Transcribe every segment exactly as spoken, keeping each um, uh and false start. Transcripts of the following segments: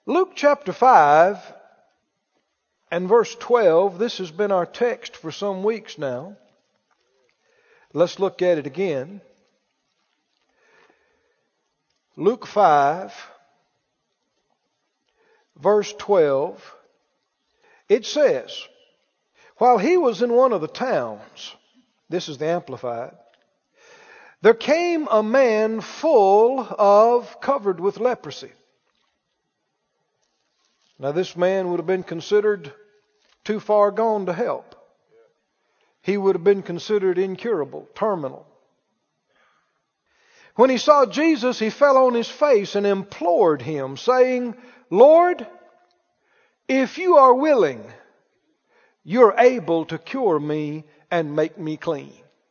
Luke chapter five and verse twelve, this has been our text for some weeks now. Let's look at it again. Luke five, verse twelve, it says, while he was in one of the towns, this is the Amplified, there came a man full of, covered with leprosy. Now this man would have been considered too far gone to help. He would have been considered incurable, terminal. When he saw Jesus, he fell on his face and implored him, saying, Lord, if you are willing, you're able to cure me and make me clean.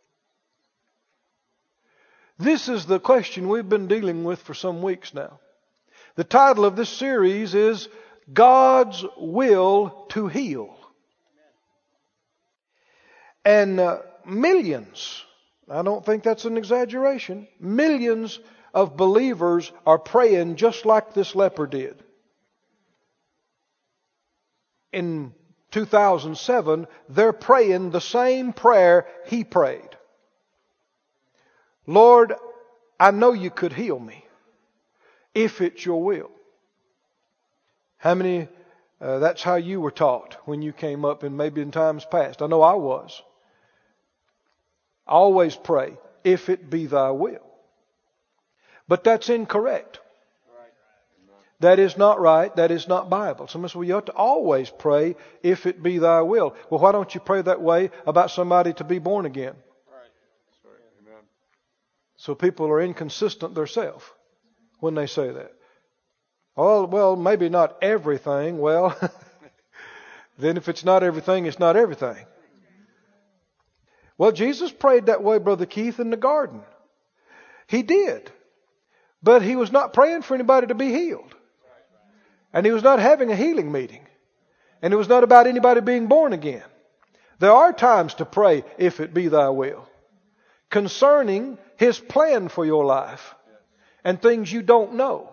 This is the question we've been dealing with for some weeks now. The title of this series is God's Will to Heal. And uh, millions, I don't think that's an exaggeration, millions of believers are praying just like this leper did. In two thousand seven, they're praying the same prayer he prayed. Lord, I know you could heal me if it's your will. How many, uh, that's how you were taught when you came up and maybe in times past. I know I was. Always pray, if it be thy will. But that's incorrect. That is not right. That is not Bible. Somebody says, well, you ought to always pray, if it be thy will. Well, why don't you pray that way about somebody to be born again? So people are inconsistent themselves when they say that. Oh, well, maybe not everything. Well, then if it's not everything, it's not everything. Well, Jesus prayed that way, Brother Keith, in the garden. He did. But he was not praying for anybody to be healed. And he was not having a healing meeting. And it was not about anybody being born again. There are times to pray, if it be thy will, concerning His plan for your life and things you don't know.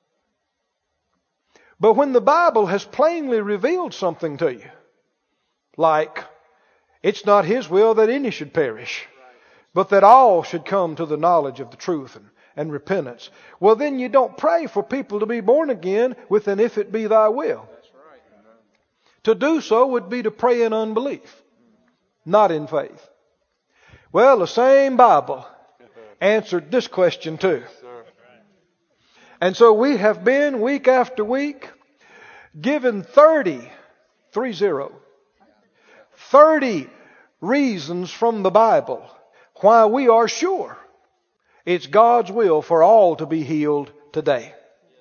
But when the Bible has plainly revealed something to you, like it's not His will that any should perish, but that all should come to the knowledge of the truth and, and repentance, well then you don't pray for people to be born again with an if it be thy will. To do so would be to pray in unbelief, not in faith. Well, the same Bible answered this question too. And so we have been week after week given thirty, three zero, thirty reasons from the Bible why we are sure it's God's will for all to be healed today.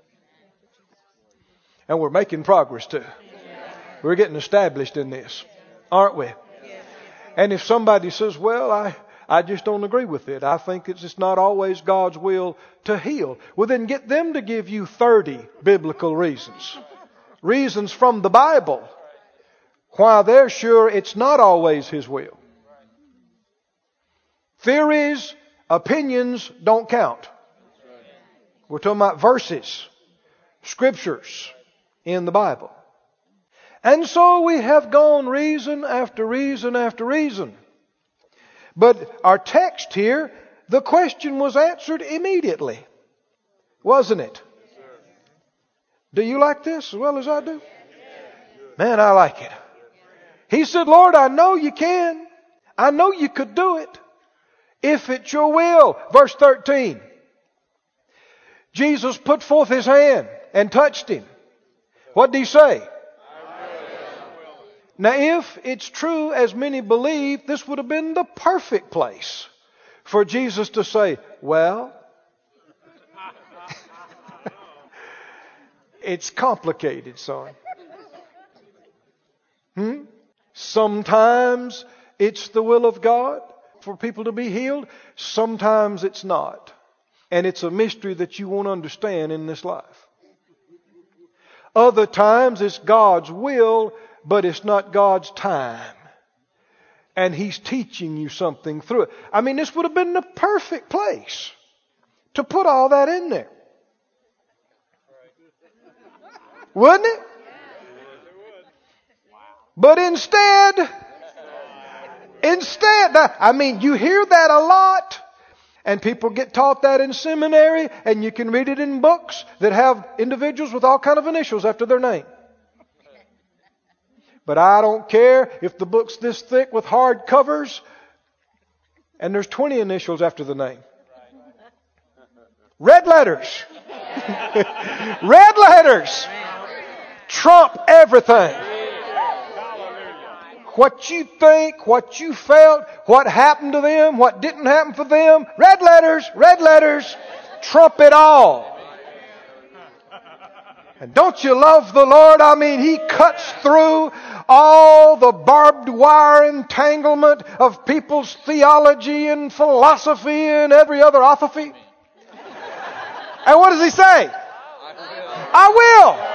And we're making progress too. We're getting established in this, aren't we? And if somebody says, well, I, I just don't agree with it. I think it's just not always God's will to heal. Well, then get them to give you thirty biblical reasons. Reasons from the Bible why they're sure it's not always His will. Theories, opinions don't count. We're talking about verses, scriptures in the Bible. And so we have gone reason after reason after reason. But our text here, the question was answered immediately. Wasn't it? Do you like this as well as I do? Man, I like it. He said, Lord, I know you can. I know you could do it. If it's your will. Verse thirteen. Jesus put forth His hand and touched him. What did He say? Now, if it's true, as many believe, this would have been the perfect place for Jesus to say, well, it's complicated, son. Hmm? Sometimes it's the will of God for people to be healed. Sometimes it's not. And it's a mystery that you won't understand in this life. Other times it's God's will, but it's not God's time. And He's teaching you something through it. I mean, this would have been the perfect place to put all that in there. Wouldn't it? But instead, instead, I mean, you hear that a lot. And people get taught that in seminary, and you can read it in books that have individuals with all kind of initials after their name. But I don't care if the book's this thick with hard covers and there's twenty initials after the name. Red letters. Red letters trump everything. What you think, what you felt, what happened to them, what didn't happen for them. Red letters, red letters, trump it all. And don't you love the Lord? I mean, He cuts through all the barbed wire entanglement of people's theology and philosophy and every other apathy. And what does He say? I will.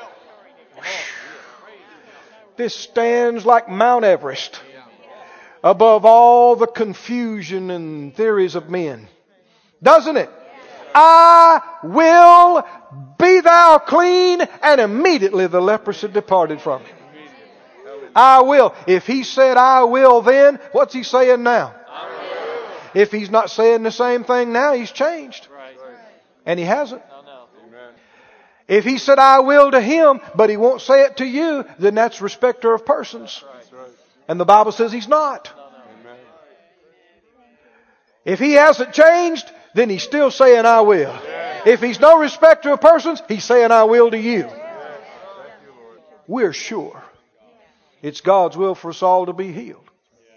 This stands like Mount Everest above all the confusion and theories of men. Doesn't it? I will, be thou clean. And immediately the leprosy departed from him. I will. If He said I will then, what's He saying now? If He's not saying the same thing now, He's changed. And He hasn't. If He said I will to him, but He won't say it to you, then that's respecter of persons. And the Bible says He's not. If He hasn't changed, then He's still saying I will. If He's no respecter of persons, He's saying I will to you. We're sure it's God's will for us all to be healed.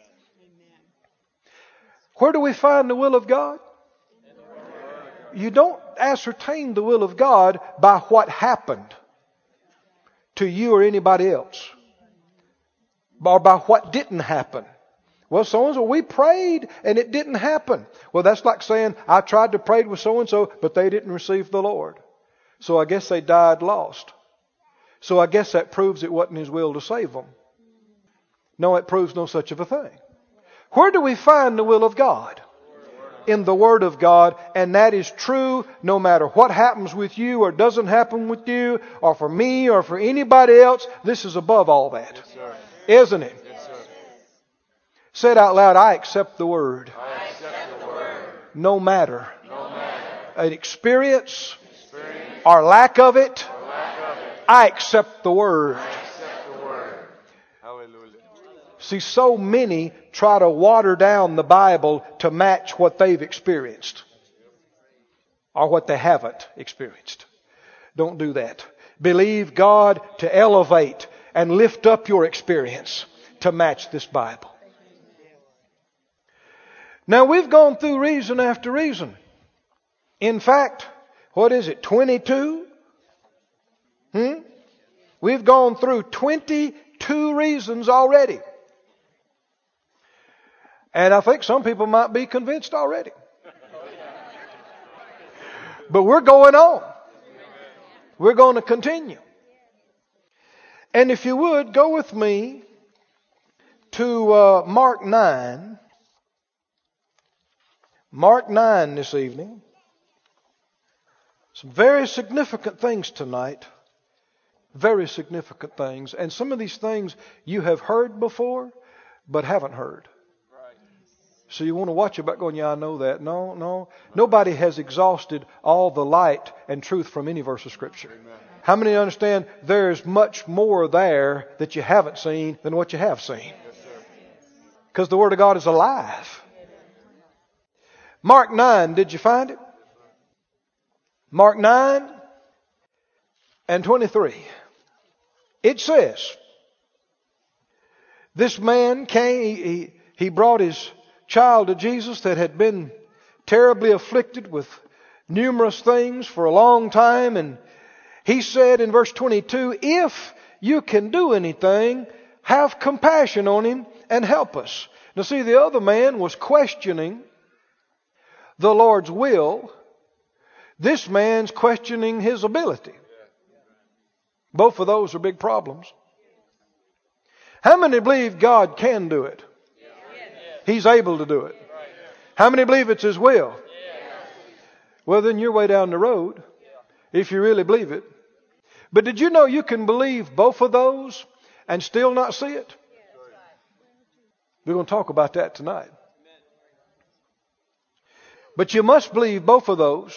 Where do we find the will of God? You don't ascertain the will of God by what happened to you or anybody else, or by what didn't happen. Well, so-and-so, we prayed and it didn't happen. Well, that's like saying, I tried to pray with so-and-so, but they didn't receive the Lord. So I guess they died lost. So I guess that proves it wasn't His will to save them. No, it proves no such of a thing. Where do we find the will of God? In the Word of God, and that is true no matter what happens with you or doesn't happen with you, or for me or for anybody else. This is above all that. Yes, isn't it? Yes, say it out loud, I accept the Word. I accept the word. No matter, no matter. an experience, experience or lack of it, or lack of it. I accept the Word. I accept the word. Hallelujah. See, so many try to water down the Bible to match what they've experienced or what they haven't experienced. Don't do that. Believe God to elevate and lift up your experience to match this Bible. Now, we've gone through reason after reason. In fact, what is it, twenty-two? Hmm? We've gone through twenty-two reasons already. And I think some people might be convinced already. But we're going on. We're going to continue. And if you would, go with me to uh, Mark nine. Mark nine this evening. Some very significant things tonight. Very significant things. And some of these things you have heard before, but haven't heard. So you want to watch about going, yeah, I know that. No, no. Nobody has exhausted all the light and truth from any verse of Scripture. Amen. How many understand there's much more there that you haven't seen than what you have seen? Because yes, the Word of God is alive. Mark nine, did you find it? Mark nine and twenty-three. It says, this man came, he, he brought his child to Jesus that had been terribly afflicted with numerous things for a long time. And he said in verse twenty-two, if you can do anything, have compassion on him and help us. Now see, the other man was questioning the Lord's will. This man's questioning His ability. Both of those are big problems. How many believe God can do it? He's able to do it. How many believe it's His will? Well, then you're way down the road if you really believe it. But did you know you can believe both of those and still not see it? We're going to talk about that tonight. But you must believe both of those.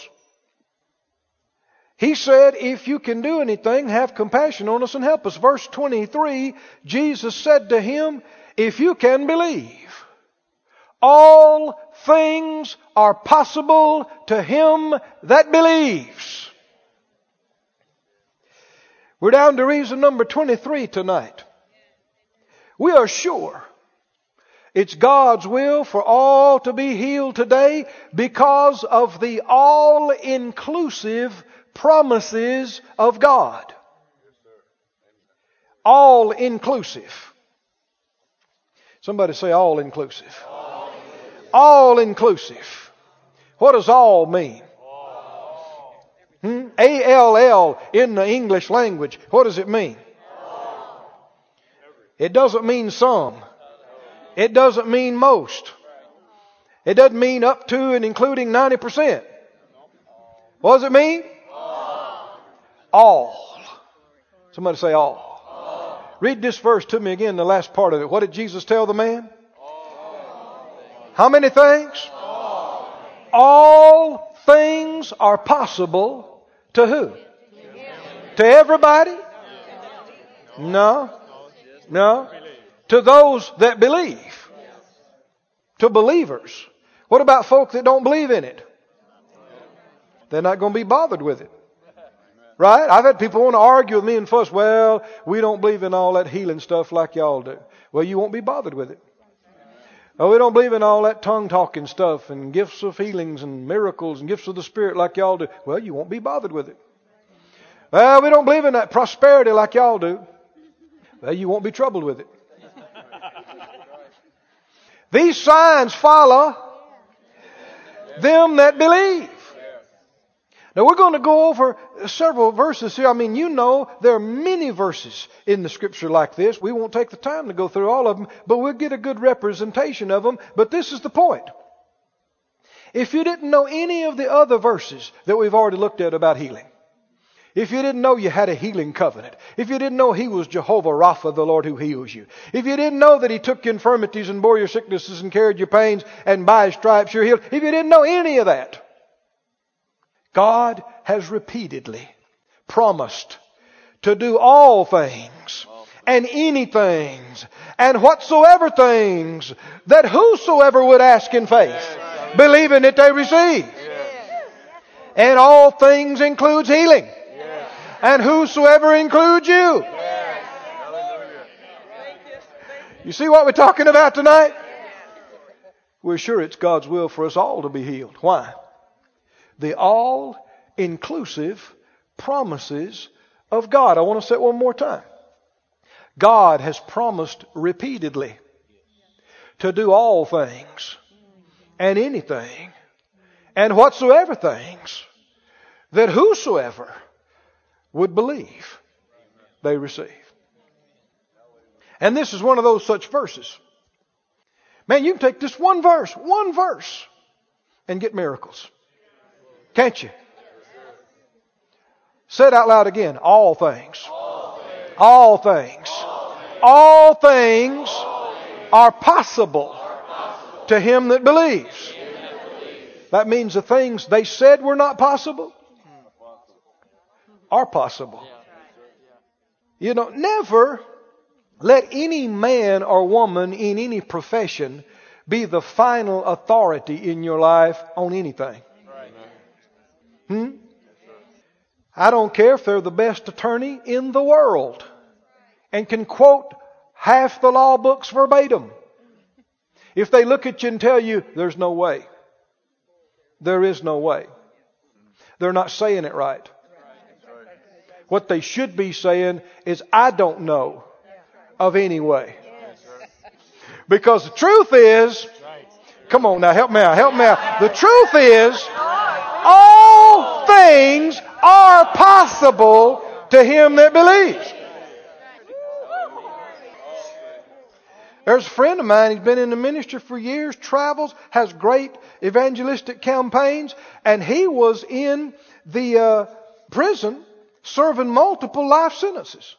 He said, if you can do anything, have compassion on us and help us. Verse twenty-three, Jesus said to him, if you can believe, all things are possible to him that believes. We're down to reason number twenty-three tonight. We are sure it's God's will for all to be healed today because of the all-inclusive promises of God. All-inclusive. Somebody say all-inclusive. All-inclusive. What does all mean? Hmm? A L L in the English language. What does it mean? It doesn't mean some. It doesn't mean most. It doesn't mean up to and including ninety percent. What does it mean? All. Somebody say all. all. Read this verse to me again, the last part of it. What did Jesus tell the man? All. How many things? All. all things are possible to who? To everybody? No. No. To those that believe. To believers. What about folk that don't believe in it? They're not going to be bothered with it. Right? I've had people want to argue with me and fuss. Well, we don't believe in all that healing stuff like y'all do. Well, you won't be bothered with it. Oh, we don't believe in all that tongue-talking stuff and gifts of healings and miracles and gifts of the Spirit like y'all do. Well, you won't be bothered with it. Well, we don't believe in that prosperity like y'all do. Well, you won't be troubled with it. These signs follow them that believe. Now we're going to go over several verses here. I mean, you know, there are many verses in the Scripture like this. We won't take the time to go through all of them, but we'll get a good representation of them. But this is the point. If you didn't know any of the other verses that we've already looked at about healing, if you didn't know you had a healing covenant, if you didn't know He was Jehovah Rapha, the Lord who heals you, if you didn't know that He took your infirmities and bore your sicknesses and carried your pains and by His stripes you're healed, if you didn't know any of that, God has repeatedly promised to do all things and anything and whatsoever things that whosoever would ask in faith, believing that they receive. And all things includes healing. And whosoever includes you. You see what we're talking about tonight? We're sure it's God's will for us all to be healed. Why? The all-inclusive promises of God. I want to say it one more time. God has promised repeatedly to do all things and anything and whatsoever things that whosoever would believe they receive. And this is one of those such verses. Man, you can take this one verse, one verse, and get miracles. Can't you? Say it out loud again. All things. All things. All things are possible to him that believes. That means the things they said were not possible are possible. You know, never let any man or woman in any profession be the final authority in your life on anything. Hmm? I don't care if they're the best attorney in the world and can quote half the law books verbatim. If they look at you and tell you, there's no way. There is no way. They're not saying it right. What they should be saying is, I don't know of any way. Because the truth is, come on now, help me out, help me out. The truth is, all things are possible to him that believes. There's a friend of mine, he's been in the ministry for years, travels, has great evangelistic campaigns, and he was in the uh, prison serving multiple life sentences.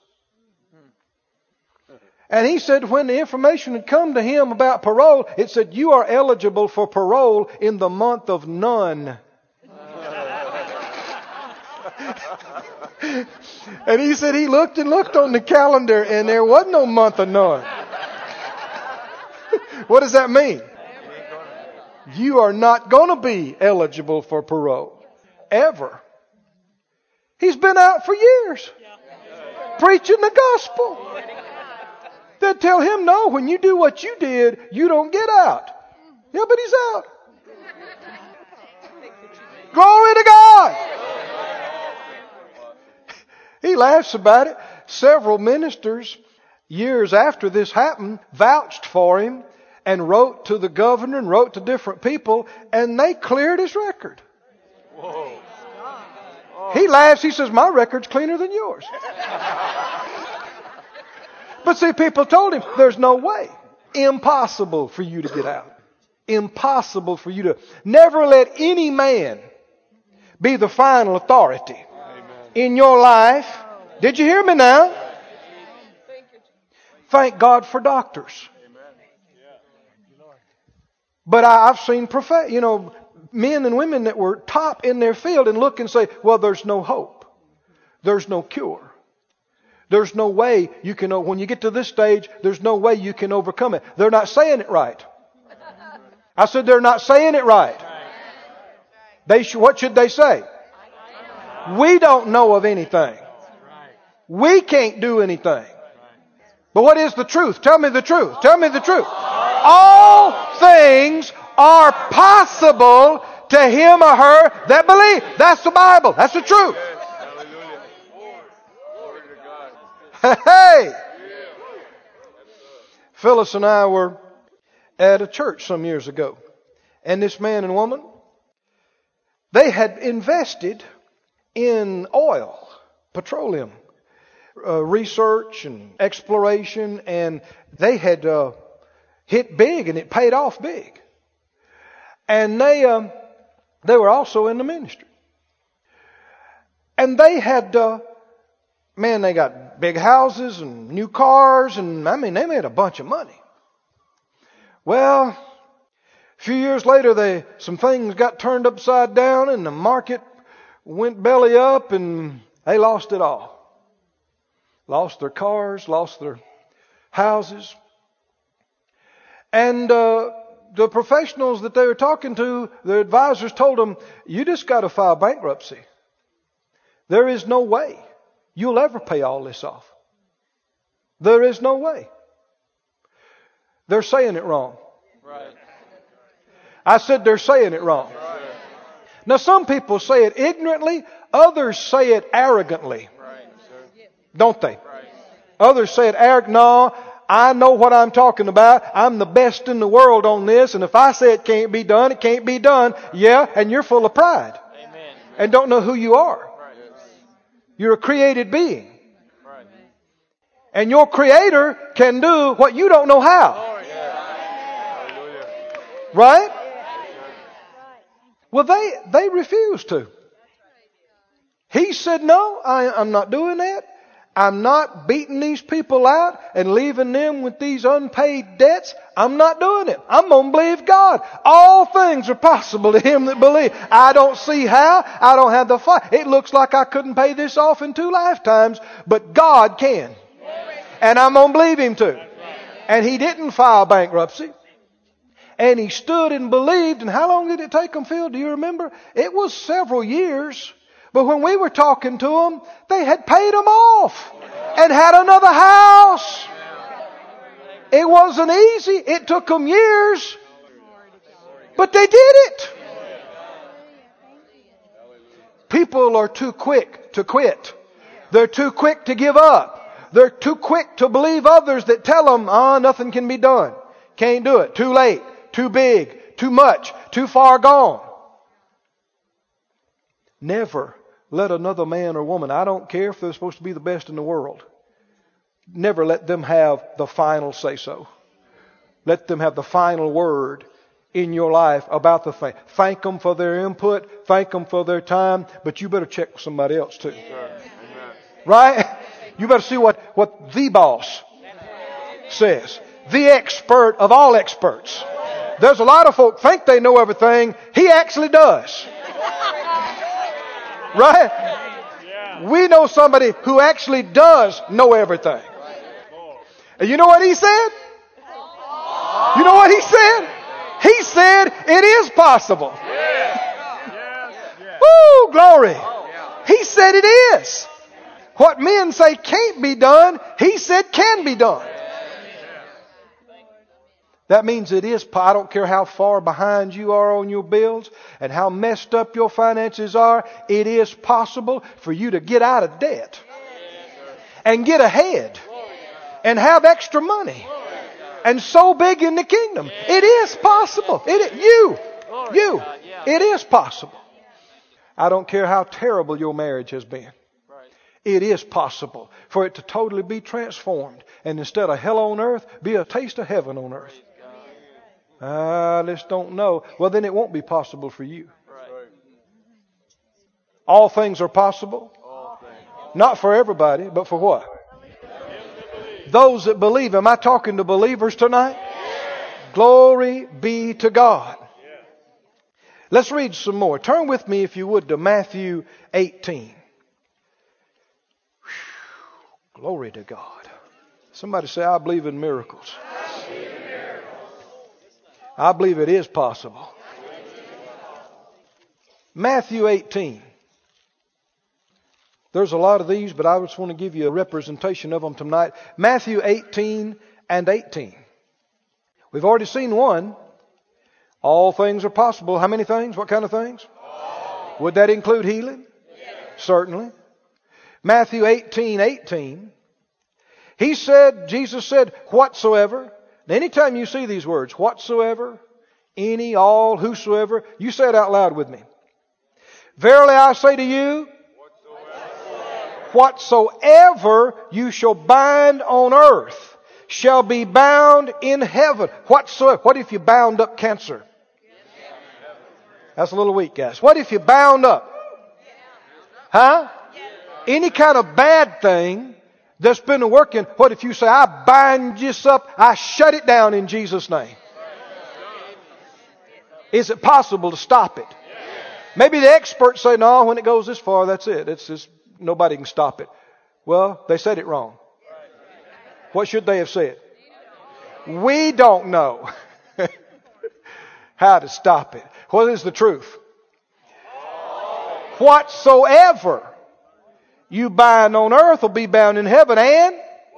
And he said when the information had come to him about parole, it said, you are eligible for parole in the month of none. And he said he looked and looked on the calendar and there wasn't no month of none. What does that mean? You are not going to be eligible for parole. Ever. He's been out for years. Preaching the gospel. They'd tell him, no, when you do what you did, you don't get out. Yeah, but he's out. Glory to God. He laughs about it. Several ministers, years after this happened, vouched for him and wrote to the governor and wrote to different people, and they cleared his record. Whoa. He laughs. He says, my record's cleaner than yours. But see, people told him, there's no way. Impossible for you to get out. Impossible for you to... Never let any man be the final authority in your life. Did you hear me now? Thank God for doctors. But I, I've seen prof- you know, men and women that were top in their field and look and say, well, there's no hope. There's no cure. There's no way you can, when you get to this stage, there's no way you can overcome it. They're not saying it right. I said they're not saying it right. They sh- what should they say? We don't know of anything. We can't do anything. But what is the truth? Tell me the truth. Tell me the truth. All things are possible to him or her that believe. That's the Bible. That's the truth. Hey! Phyllis and I were at a church some years ago. And this man and woman, they had invested in oil, petroleum, uh, research and exploration. And they had uh, hit big and it paid off big. And they, um, they were also in the ministry. And they had... Uh, Man, they got big houses and new cars, and I mean, they made a bunch of money. Well, a few years later, they some things got turned upside down, and the market went belly up, and they lost it all. Lost their cars, lost their houses. And uh, the professionals that they were talking to, the advisors told them, you just got to file bankruptcy. There is no way you'll ever pay all this off. There is no way. They're saying it wrong. Right. I said they're saying it wrong. Right. Now some people say it ignorantly, others say it arrogantly. Right. Don't they? Right. Others say it arrogant. No, I know what I'm talking about. I'm the best in the world on this, and if I say it can't be done, it can't be done. Yeah, and you're full of pride. Amen. And don't know who you are. You're a created being. Right. And your Creator can do what you don't know how. Right? Well, they, they refused to. He said, no, I, I'm not doing that. I'm not beating these people out and leaving them with these unpaid debts. I'm not doing it. I'm going to believe God. All things are possible to him that believe. I don't see how. I don't have the fight. It looks like I couldn't pay this off in two lifetimes, but God can. And I'm going to believe him too. And he didn't file bankruptcy. And he stood and believed. And how long did it take him, Phil? Do you remember? It was several years. But when we were talking to them, they had paid them off and had another house. It wasn't easy. It took them years. But they did it. People are too quick to quit. They're too quick to give up. They're too quick to believe others that tell them, ah, oh, nothing can be done. Can't do it. Too late. Too big. Too much. Too far gone. Never let another man or woman, I don't care if they're supposed to be the best in the world, never let them have the final say-so. Let them have the final word in your life about the thing. Thank them for their input. Thank them for their time. But you better check with somebody else too. Sure. Right? You better see what, what the boss says. The expert of all experts. There's a lot of folk think they know everything. He actually does. Right? We know somebody who actually does know everything. And you know what he said? You know what he said? He said it is possible. Woo, glory. He said it is. What men say can't be done, he said can be done. That means it is. I don't care how far behind you are on your bills and how messed up your finances are. It is possible for you to get out of debt and get ahead and have extra money and so big in the kingdom. It is possible. It is, you, you, it is possible. I don't care how terrible your marriage has been. It is possible for it to totally be transformed and instead of hell on earth, be a taste of heaven on earth. I just don't know. Well, then it won't be possible for you. All things are possible. Not for everybody, but for what? Those that believe. Am I talking to believers tonight? Glory be to God. Let's read some more. Turn with me, if you would, to Matthew eighteen. Whew, glory to God. Somebody say, I believe in miracles. I believe it is possible. Matthew eighteen. There's a lot of these, but I just want to give you a representation of them tonight. Matthew eighteen and eighteen. We've already seen one. All things are possible. How many things? What kind of things? All. Would that include healing? Yes. Certainly. Matthew eighteen, eighteen. He said, Jesus said, whatsoever. Now, anytime you see these words, whatsoever, any, all, whosoever, you say it out loud with me. Verily I say to you, whatsoever, whatsoever you shall bind on earth shall be bound in heaven. Whatsoever. What if you bound up cancer? That's a little weak, guys. What if you bound up? Huh? Any kind of bad thing that's been working. What if you say, I bind this up, I shut it down in Jesus' name? Is it possible to stop it? Maybe the experts say, no, when it goes this far, that's it. It's just, nobody can stop it. Well, they said it wrong. What should they have said? We don't know how to stop it. What is the truth? Whatsoever you bind on earth will be bound in heaven, and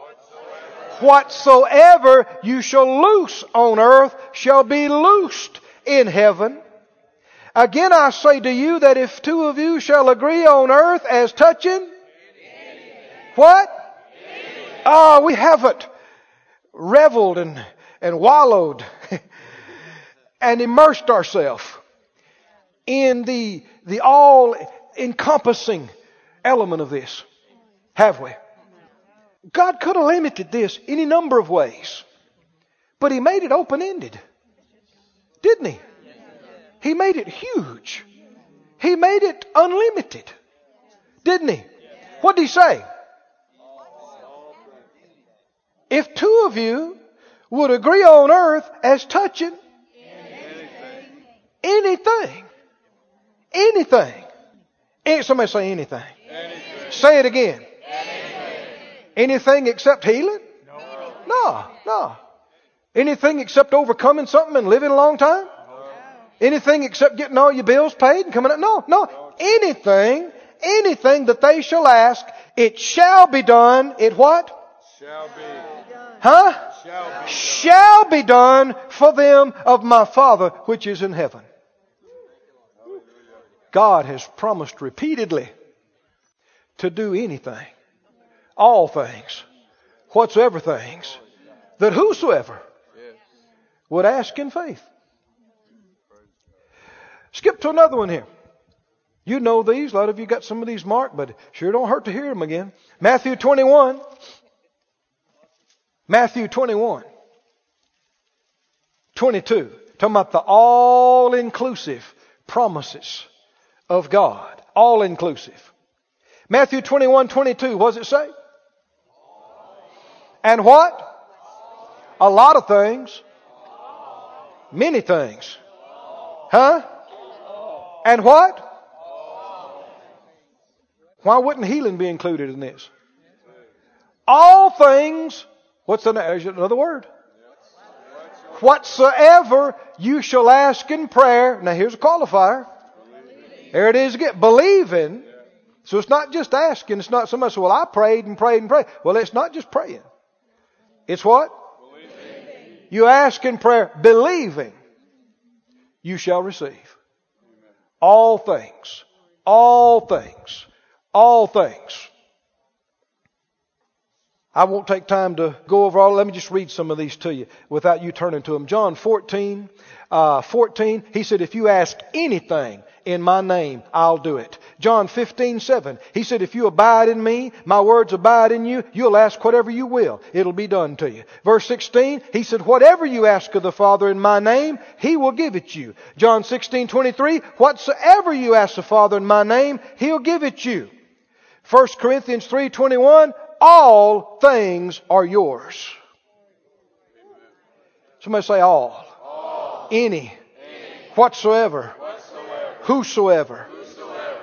whatsoever you shall loose on earth shall be loosed in heaven. Again I say to you that if two of you shall agree on earth as touching what? Oh, we haven't reveled and, and wallowed and immersed ourselves in the, the all-encompassing element of this, have we? God could have limited this any number of ways, but He made it open-ended, didn't He? He made it huge. He made it unlimited, didn't He? What did He say? If two of you would agree on earth as touching anything, anything, anything. Somebody say anything. Anything. Say it again. Anything. Anything except healing? No. No, no. Anything except overcoming something and living a long time? No. Anything except getting all your bills paid and coming up? No, no. Anything, anything that they shall ask, it shall be done. It what? Shall be. Huh? Shall be. Shall be done for them of my Father which is in heaven. God has promised repeatedly to do anything, all things, whatsoever things, that whosoever would ask in faith. Skip to another one here. You know these. A lot of you got some of these marked, but sure don't hurt to hear them again. Matthew twenty-one. Matthew twenty-one. twenty-two. Talking about the all-inclusive promises of God. All-inclusive. Matthew twenty-one twenty-two, what does it say? And what? A lot of things. Many things. Huh? And what? Why wouldn't healing be included in this? All things, what's the, there's another word. Whatsoever you shall ask in prayer. Now here's a qualifier. There it is again. Believing. So it's not just asking. It's not so much, well, I prayed and prayed and prayed. Well, it's not just praying. It's what? Believing. You ask in prayer, believing. You shall receive. All things. All things. All things. I won't take time to go over all. Let me just read some of these to you without you turning to them. John fourteen, uh, fourteen, he said, if you ask anything in my name, I'll do it. John fifteen, seven, he said, if you abide in me, my words abide in you, you'll ask whatever you will. It'll be done to you. Verse sixteen, he said, whatever you ask of the Father in my name, he will give it you. John sixteen, twenty-three, whatsoever you ask the Father in my name, he'll give it you. First Corinthians three, twenty-one, all things are yours. Somebody say all. All. Any. Any. Whatsoever. Whatsoever. Whosoever. Whosoever.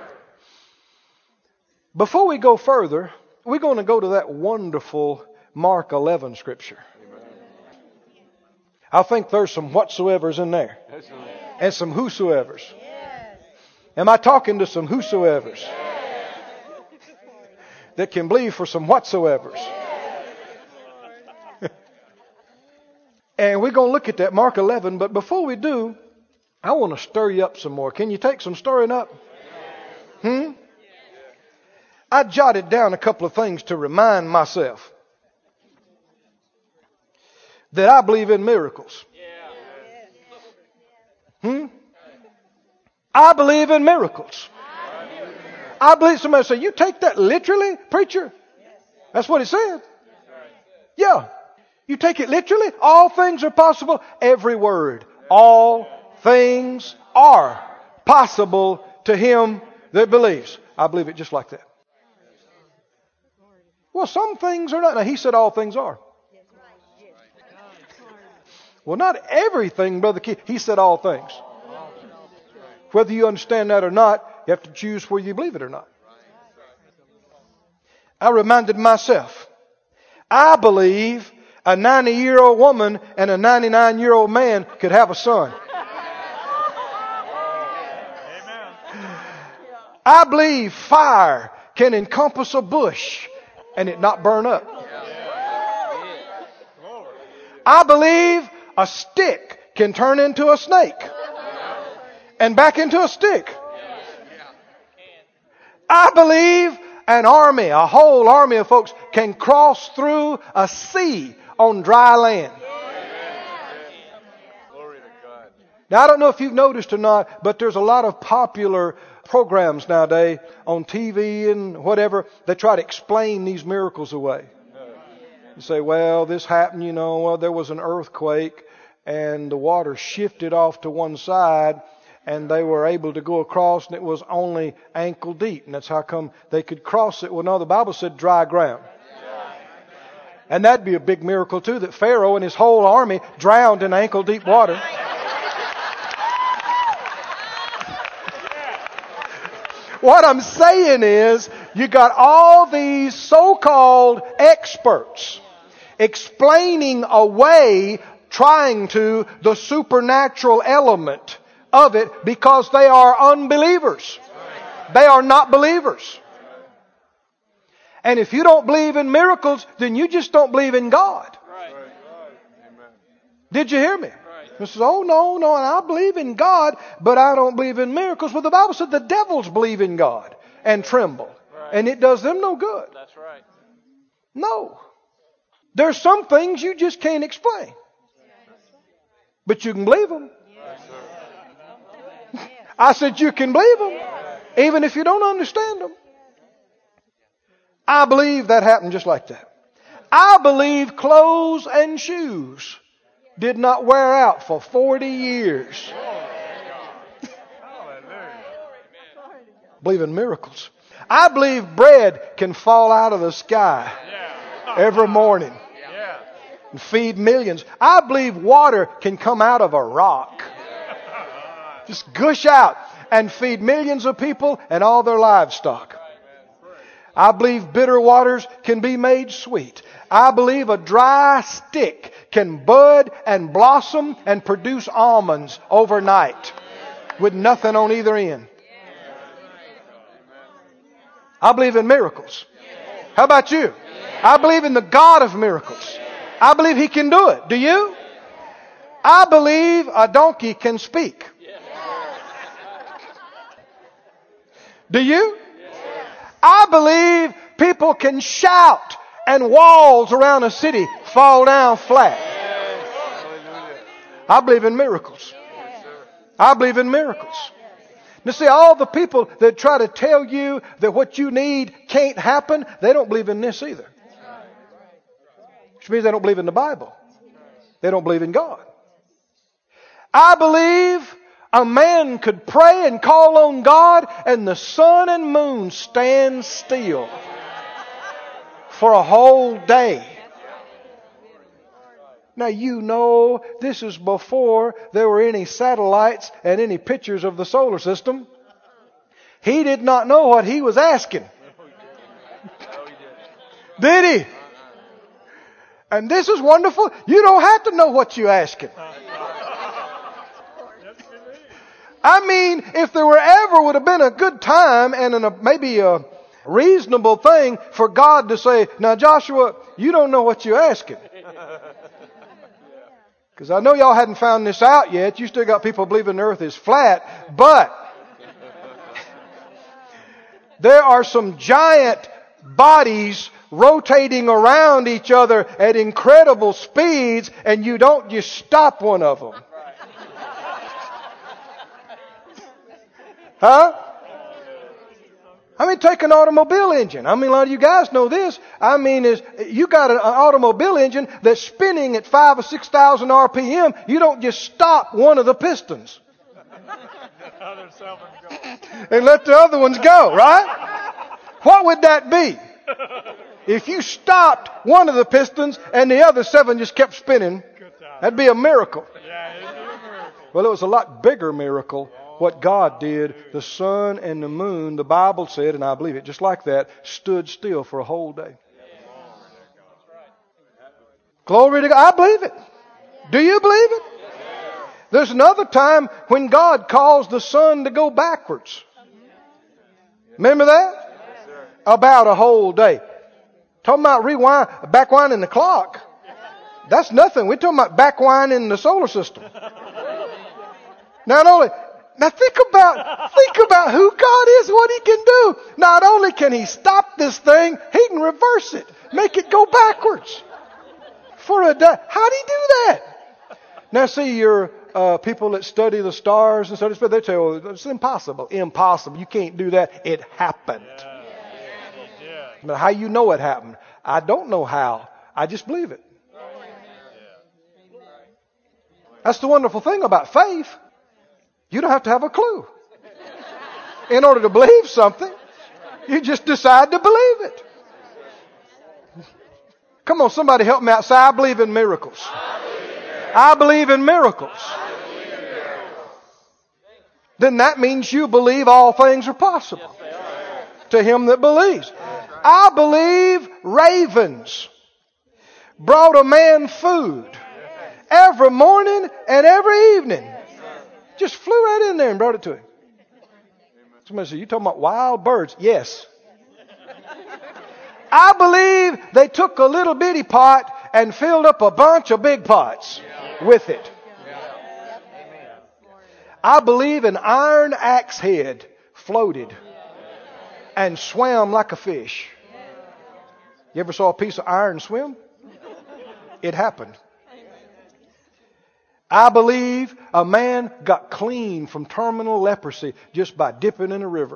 Before we go further, we're going to go to that wonderful Mark eleven scripture. Amen. I think there's some whatsoevers in there. Yes. And some whosoevers. Yes. Am I talking to some whosoevers? Yes. That can believe for some whatsoevers. And we're going to look at that, Mark eleven. But before we do, I want to stir you up some more. Can you take some stirring up? Hmm? I jotted down a couple of things to remind myself that I believe in miracles. Hmm? I believe in miracles. I believe somebody say, you take that literally, preacher? That's what it said. Yeah. You take it literally? All things are possible. Every word. All things are possible to him that believes. I believe it just like that. Well, some things are not. Now, he said all things are. Well, not everything, Brother Keith. He said all things. Whether you understand that or not, you have to choose whether you believe it or not. I reminded myself, I believe a ninety-year-old woman and a ninety-nine-year-old man could have a son. I believe fire can encompass a bush and it not burn up. I believe a stick can turn into a snake and back into a stick. I believe an army, a whole army of folks can cross through a sea on dry land. Now, I don't know if you've noticed or not, but there's a lot of popular programs nowadays on T V and whatever that try to explain these miracles away. You say, well, this happened, you know, well, there was an earthquake and the water shifted off to one side and they were able to go across and it was only ankle deep. And that's how come they could cross it. Well, no, the Bible said dry ground. And that'd be a big miracle too, that Pharaoh and his whole army drowned in ankle deep water. What I'm saying is, you got all these so-called experts explaining away, trying to, the supernatural element of it because they are unbelievers. They are not believers. And if you don't believe in miracles, then you just don't believe in God. Did you hear me? He says, oh, no, no, and I believe in God, but I don't believe in miracles. Well, the Bible said the devils believe in God and tremble. Right. And it does them no good. That's right. No. There's some things you just can't explain. But you can believe them. Yes. I said you can believe them, even if you don't understand them. I believe that happened just like that. I believe clothes and shoes did not wear out for forty years. Believe in miracles. I believe bread can fall out of the sky every morning and feed millions. I believe water can come out of a rock. Just gush out and feed millions of people and all their livestock. I believe bitter waters can be made sweet. I believe a dry stick can bud and blossom and produce almonds overnight with nothing on either end. I believe in miracles. How about you? I believe in the God of miracles. I believe He can do it. Do you? I believe a donkey can speak. Do you? I believe people can shout and walls around a city fall down flat. I believe in miracles. I believe in miracles. Now see, all the people that try to tell you that what you need can't happen, they don't believe in this either. Which means they don't believe in the Bible. They don't believe in God. I believe a man could pray and call on God and the sun and moon stand still for a whole day. Now you know this is before there were any satellites and any pictures of the solar system. He did not know what he was asking. Did he? And this is wonderful. You don't have to know what you're asking. I mean, if there were ever would have been a good time and an, a, maybe a reasonable thing for God to say, now Joshua, you don't know what you're asking. Because I know y'all hadn't found this out yet. You still got people believing the earth is flat. But there are some giant bodies rotating around each other at incredible speeds, and you don't just stop one of them. Huh? I mean, take an automobile engine. I mean, a lot of you guys know this. I mean, is you got an automobile engine that's spinning at five or six thousand R P M. You don't just stop one of the pistons and let the other ones go, right? What would that be? If you stopped one of the pistons and the other seven just kept spinning, that'd be a miracle. Well, it was a lot bigger miracle. What God did, the sun and the moon, the Bible said, and I believe it just like that, stood still for a whole day. Glory to God. I believe it. Do you believe it? There's another time when God caused the sun to go backwards. Remember that? About a whole day. Talking about rewind, backwinding the clock. That's nothing. We're talking about backwinding the solar system. Not only... Now think about, think about who God is, what He can do. Not only can He stop this thing, He can reverse it. Make it go backwards. For a day. How'd He do that? Now see, your uh, people that study the stars and stuff, they tell you, it's impossible. Impossible. You can't do that. It happened. But how you know it happened? I don't know how. I just believe it. That's the wonderful thing about faith. You don't have to have a clue. In order to believe something, you just decide to believe it. Come on, somebody help me out. Say, I believe in miracles. I believe in miracles. Then that means you believe all things are possible to him that believes. I believe ravens brought a man food every morning and every evening. Just flew right in there and brought it to him. Somebody said, you talking about wild birds? Yes. I believe they took a little bitty pot and filled up a bunch of big pots with it. I believe an iron axe head floated and swam like a fish. You ever saw a piece of iron swim? It happened. I believe a man got clean from terminal leprosy just by dipping in a river.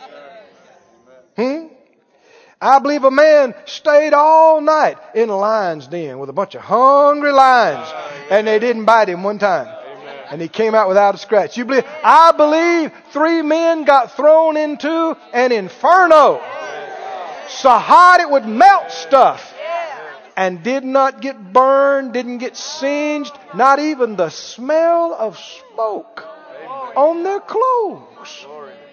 Hmm? I believe a man stayed all night in a lion's den with a bunch of hungry lions and they didn't bite him one time. And he came out without a scratch. You believe? I believe three men got thrown into an inferno so hot it would melt stuff, and did not get burned, didn't get singed, not even the smell of smoke on their clothes.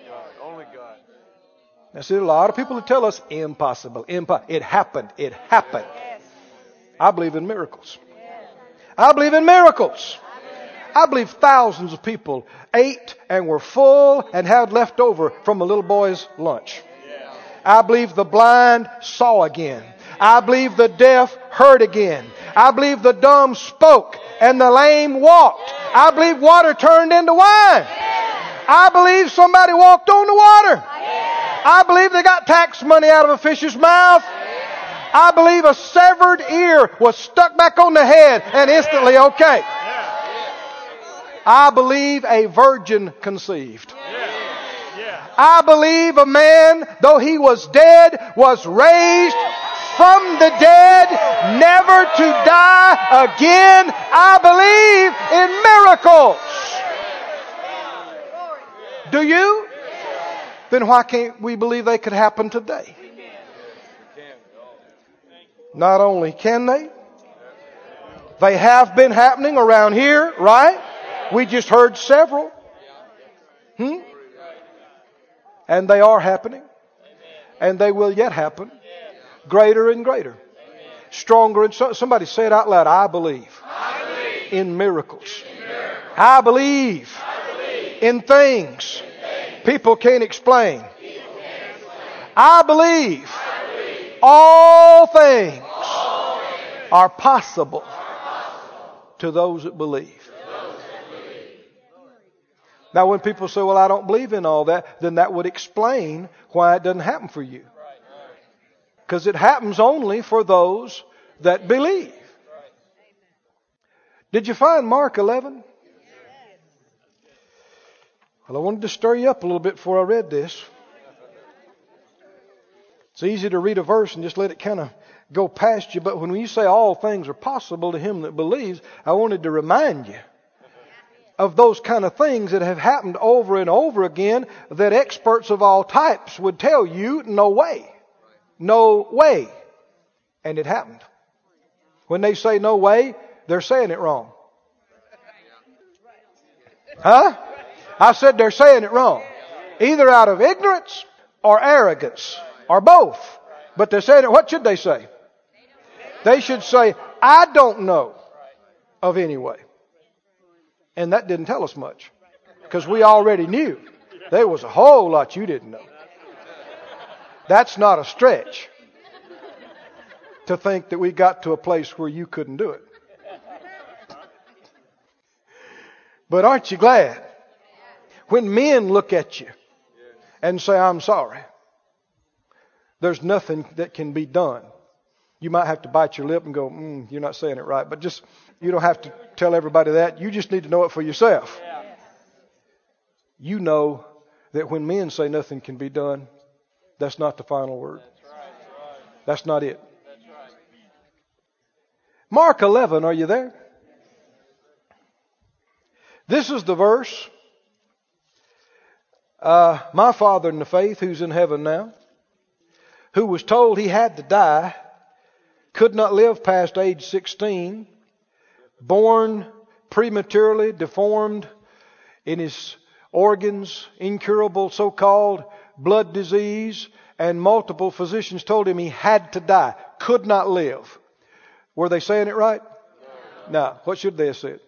Now, see, a lot of people who tell us impossible, impossible. It happened. It happened. I believe in miracles. I believe in miracles. I believe thousands of people ate and were full and had left over from a little boy's lunch. I believe the blind saw again. I believe the deaf heard again. I believe the dumb spoke and the lame walked. I believe water turned into wine. I believe somebody walked on the water. I believe they got tax money out of a fish's mouth. I believe a severed ear was stuck back on the head and instantly okay. I believe a virgin conceived. I believe a man, though he was dead, was raised from the dead, never to die again. I believe in miracles. Do you? Then why can't we believe they could happen today? Not only can they, they have been happening around here, right? We just heard several. Hmm? And they are happening. And they will yet happen. Greater and greater. Stronger and so, somebody say it out loud. I believe, I believe in miracles. in miracles. I believe, I believe in things, in things people can't explain. people can't explain. I believe, I believe all things all things are possible are possible to those that believe. to those that believe. Now when people say, well, I don't believe in all that, then that would explain why it doesn't happen for you. Because it happens only for those that believe. Did you find Mark eleven? Well, I wanted to stir you up a little bit before I read this. It's easy to read a verse and just let it kind of go past you. But when you say all things are possible to him that believes, I wanted to remind you of those kind of things that have happened over and over again that experts of all types would tell you, no way. No way. And it happened. When they say no way, they're saying it wrong. Huh? I said they're saying it wrong. Either out of ignorance or arrogance or both. But they're saying it. What should they say? They should say, I don't know of any way. And that didn't tell us much. Because we already knew. There was a whole lot you didn't know. That's not a stretch to think that we got to a place where you couldn't do it. But aren't you glad when men look at you and say, I'm sorry, there's nothing that can be done. You might have to bite your lip and go, mm, you're not saying it right. But just, you don't have to tell everybody that. You just need to know it for yourself. You know that when men say nothing can be done, that's not the final word. That's not it. Mark eleven, are you there? This is the verse. Uh, my father in the faith, who's in heaven now, who was told he had to die, could not live past age sixteen, born prematurely, deformed in his organs, incurable so-called blood disease, and multiple physicians told him he had to die, could not live. Were they saying it right? No. No. What should they have said?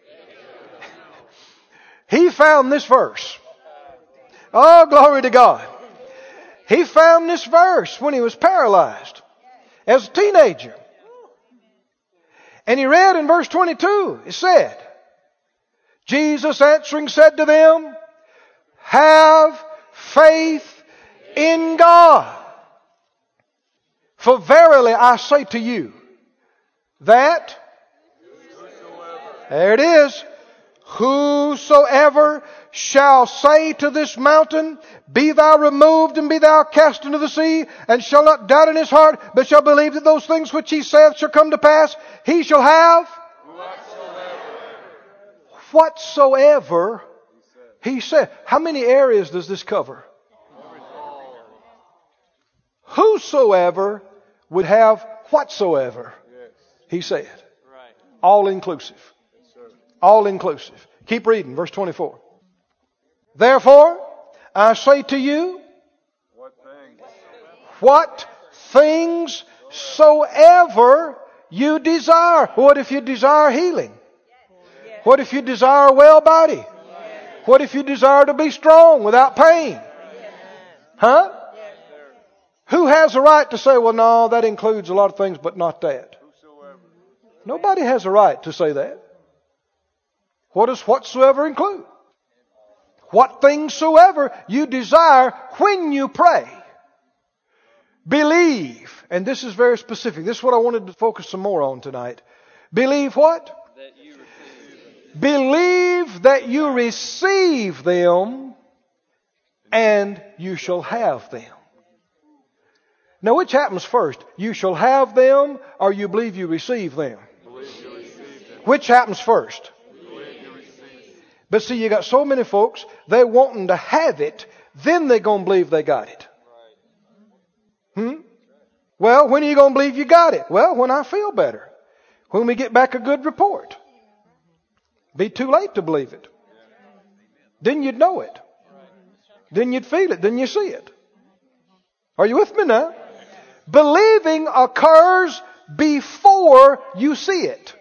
He found this verse. Oh, glory to God. He found this verse when he was paralyzed as a teenager. And he read in verse twenty-two, it said, Jesus answering said to them, have faith in God. For verily I say to you that, there it is, whosoever shall say to this mountain, be thou removed and be thou cast into the sea, and shall not doubt in his heart, but shall believe that those things which he saith shall come to pass, he shall have whatsoever He said. How many areas does this cover? Whosoever would have whatsoever He said. All inclusive. All inclusive. Keep reading, verse twenty-four. Therefore, I say to you, what things soever you desire. What if you desire healing? What if you desire a well body? What if you desire to be strong without pain? Huh? Who has a right to say, well, no, that includes a lot of things, but not that? Nobody has a right to say that. What does whatsoever include? What things soever you desire when you pray. Believe. And this is very specific. This is what I wanted to focus some more on tonight. Believe what? That you receive. Believe that you receive them and you shall have them. Now which happens first? You shall have them or you believe you receive them? Believe you receive them. Which happens first? Believe you receive them. But see, you got so many folks, they wanting to have it, then they're going to believe they got it. Hmm? Well, when are you going to believe you got it? Well, when I feel better. When we get back a good report. Be too late to believe it. Then you'd know it. Then you'd feel it. Then you see it. Are you with me now? Believing occurs before you see it.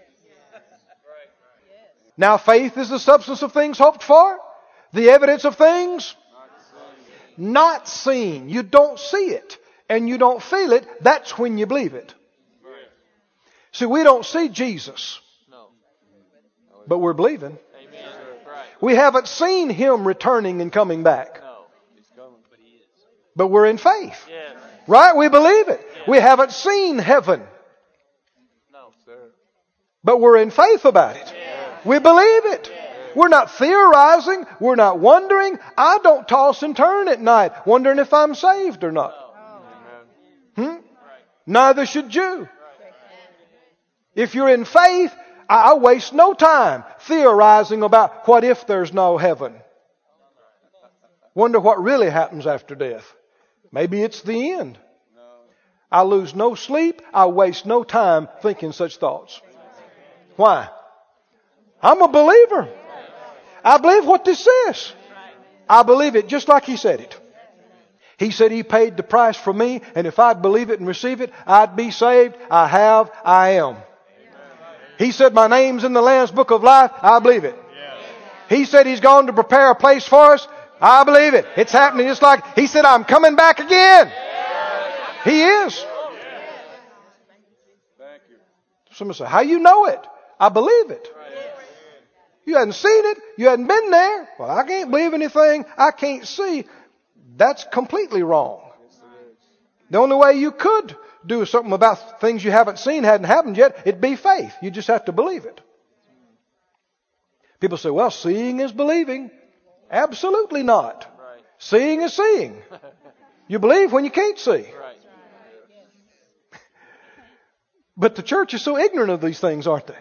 Now faith is the substance of things hoped for. The evidence of things not seen. You don't see it. And you don't feel it. That's when you believe it. See, we don't see Jesus. But we're believing. We haven't seen Him returning and coming back. But we're in faith. Right? We believe it. We haven't seen heaven. But we're in faith about it. We believe it. We're not theorizing. We're not wondering. I don't toss and turn at night wondering if I'm saved or not. Hmm? Neither should you. If you're in faith, I waste no time theorizing about what if there's no heaven. Wonder what really happens after death. Maybe it's the end. I lose no sleep. I waste no time thinking such thoughts. Why? I'm a believer. I believe what this says. I believe it just like He said it. He said He paid the price for me, and if I'd believe it and receive it, I'd be saved. I have, I am. He said my name's in the Lamb's Book of Life. I believe it. He said He's gone to prepare a place for us. I believe it. It's happening just like He said I'm coming back again. He is. Someone say, how you know it? I believe it. You hadn't seen it. You hadn't been there. Well, I can't believe anything I can't see. That's completely wrong. The only way you could do something about things you haven't seen, hadn't happened yet, it'd be faith. You just have to believe it. People say, well, seeing is believing. Absolutely not. Right. Seeing is seeing. You believe when you can't see. Right. But the church is so ignorant of these things, aren't they?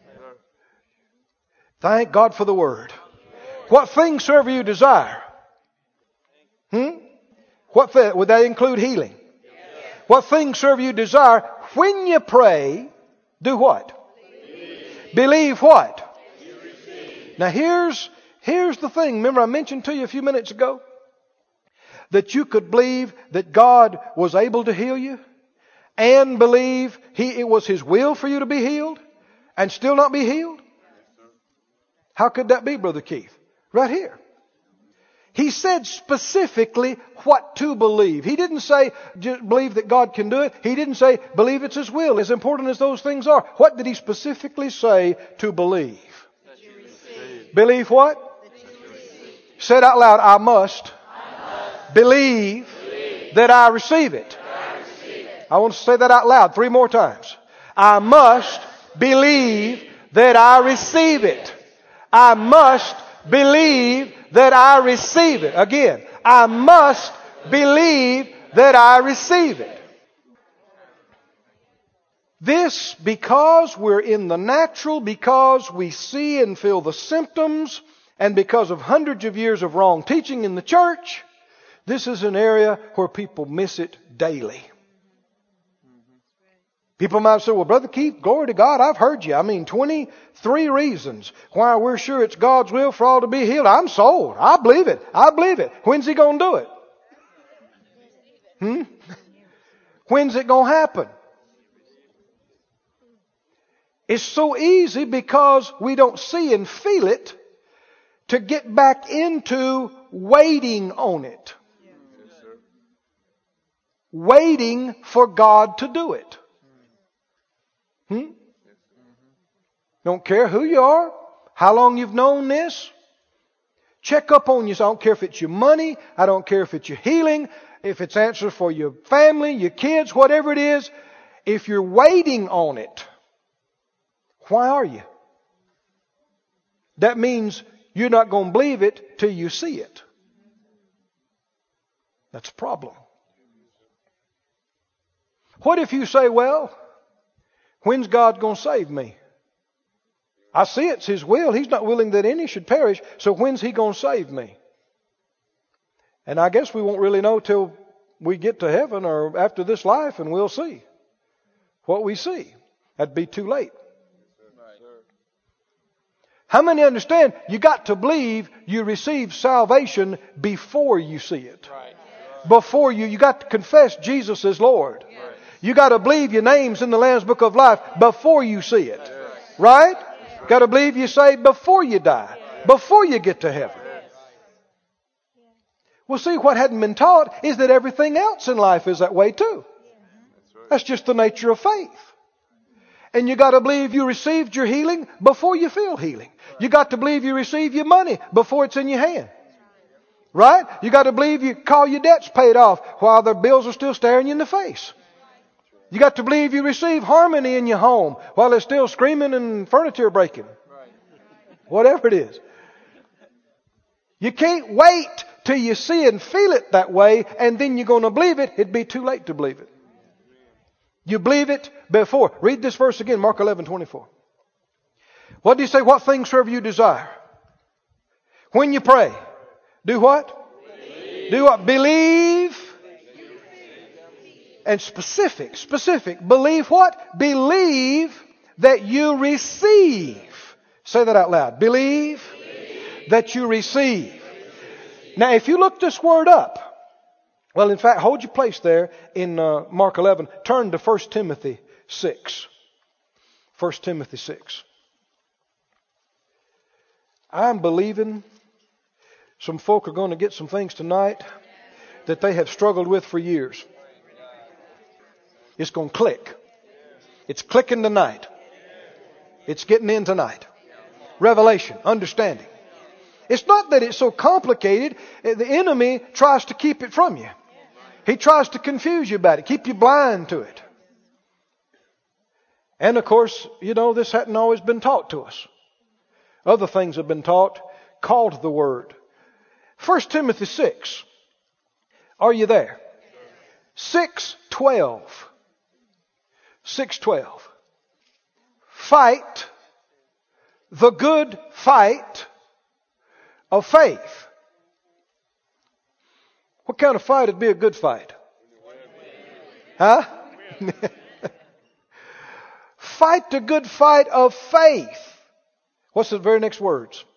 Thank God for the Word. What things soever you desire. Hmm? What th- would that include healing? What things soever you desire, when you pray, do what? Believe, Believe what? Now here's, here's the thing. Remember I mentioned to you a few minutes ago that you could believe that God was able to heal you and believe he, it was His will for you to be healed and still not be healed? How could that be, Brother Keith? Right here. He said specifically what to believe. He didn't say just believe that God can do it. He didn't say believe it's His will. As important as those things are, what did He specifically say to believe? Believe what? Said out loud, I must, I must believe, believe that I receive it. I, receive it. I want to say that out loud three more times. I must believe that I receive it. I must believe that I receive it. Again, I must believe that I receive it. This because we're in the natural, because we see and feel the symptoms, and because of hundreds of years of wrong teaching in the church, this is an area where people miss it daily. People might say, well, Brother Keith, glory to God, I've heard you. I mean, twenty-three reasons why we're sure it's God's will for all to be healed. I'm sold. I believe it. I believe it. When's He going to do it? Hmm? When's it going to happen? It's so easy because we don't see and feel it to get back into waiting on it. Waiting for God to do it. Hmm? Don't care who you are, how long you've known this. Check up on you. So I don't care if it's your money. I don't care if it's your healing. If it's answers for your family, your kids, whatever it is. If you're waiting on it, why are you? That means you're not going to believe it till you see it. That's a problem. What if you say, well, when's God going to save me? I see it's His will. He's not willing that any should perish. So when's He going to save me? And I guess we won't really know till we get to heaven or after this life, and we'll see what we see. That'd be too late. How many understand you got to believe you receive salvation before you see it? Before you, you got to confess Jesus is Lord. You got to believe your name's in the Lamb's Book of Life before you see it. Right? Got to believe you're saved before you die. Before you get to heaven. Well, see, what hadn't been taught is that everything else in life is that way too. That's just the nature of faith. And you got to believe you received your healing before you feel healing. You got to believe you receive your money before it's in your hand. Right? You got to believe you call your debts paid off while the bills are still staring you in the face. You got to believe you receive harmony in your home while it's still screaming and furniture breaking. Whatever it is. You can't wait till you see and feel it that way and then you're going to believe it. It'd be too late to believe it. You believe it before. Read this verse again, Mark eleven twenty-four. What do you say? What things soever you desire. When you pray, do what? Believe. Do what? Believe. And specific, specific. Believe what? Believe that you receive. Say that out loud. Believe, Believe. That you receive. Now, if you look this word up, well, in fact, hold your place there in uh, Mark eleven. Turn to First Timothy six. First Timothy six. I'm believing some folk are going to get some things tonight that they have struggled with for years. It's going to click. It's clicking tonight. It's getting in tonight. Revelation, understanding. It's not that it's so complicated. The enemy tries to keep it from you. He tries to confuse you about it, keep you blind to it. And of course, you know, this hadn't always been taught to us. Other things have been taught, called the Word. First Timothy six. Are you there? six twelve. six twelve. Fight the good fight of faith. What kind of fight would be a good fight? Huh? Fight the good fight of faith. What's the very next words?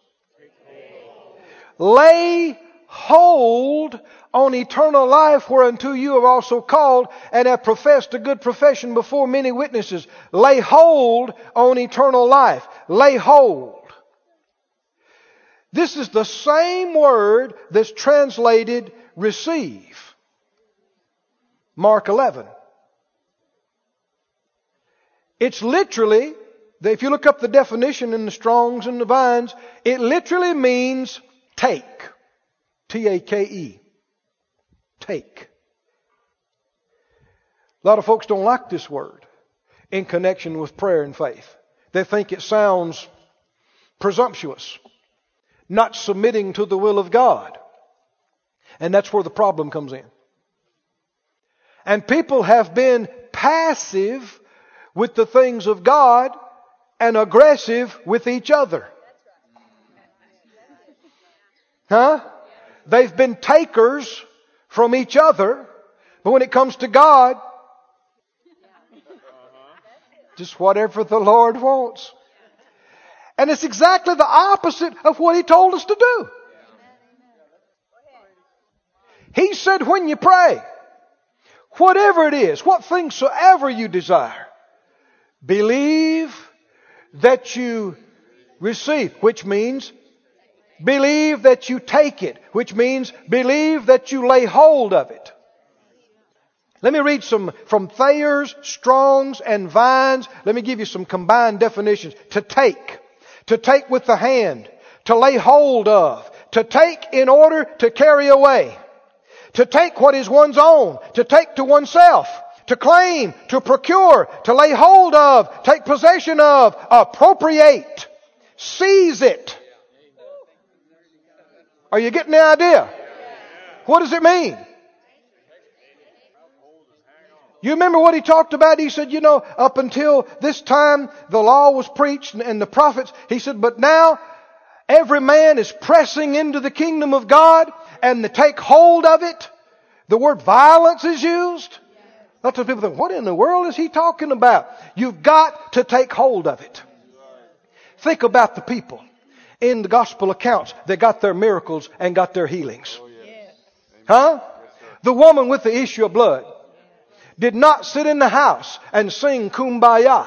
Lay hold on eternal life whereunto you have also called and have professed a good profession before many witnesses. Lay hold on eternal life. Lay hold. This is the same word that's translated receive. Mark eleven. It's literally, if you look up the definition in the Strongs and the Vines, it literally means take. T A K E. Take. A lot of folks don't like this word in connection with prayer and faith. They think it sounds presumptuous, not submitting to the will of God. And that's where the problem comes in. And people have been passive with the things of God and aggressive with each other. Huh? They've been takers from each other, but when it comes to God, just whatever the Lord wants. And it's exactly the opposite of what He told us to do. He said when you pray, whatever it is, what things soever you desire, believe that you receive, which means believe that you take it, which means believe that you lay hold of it. Let me read some from Thayer's, Strong's, and Vine's. Let me give you some combined definitions. To take. To take with the hand. To lay hold of. To take in order to carry away. To take what is one's own. To take to oneself. To claim. To procure. To lay hold of. Take possession of. Appropriate. Seize it. Are you getting the idea? What does it mean? You remember what he talked about? He said, you know, up until this time, the law was preached and the prophets. He said, but now every man is pressing into the kingdom of God and to take hold of it. The word violence is used. Lots of people think, what in the world is he talking about? You've got to take hold of it. Think about the people in the gospel accounts that got their miracles and got their healings. Huh? The woman with the issue of blood did not sit in the house and sing Kumbaya.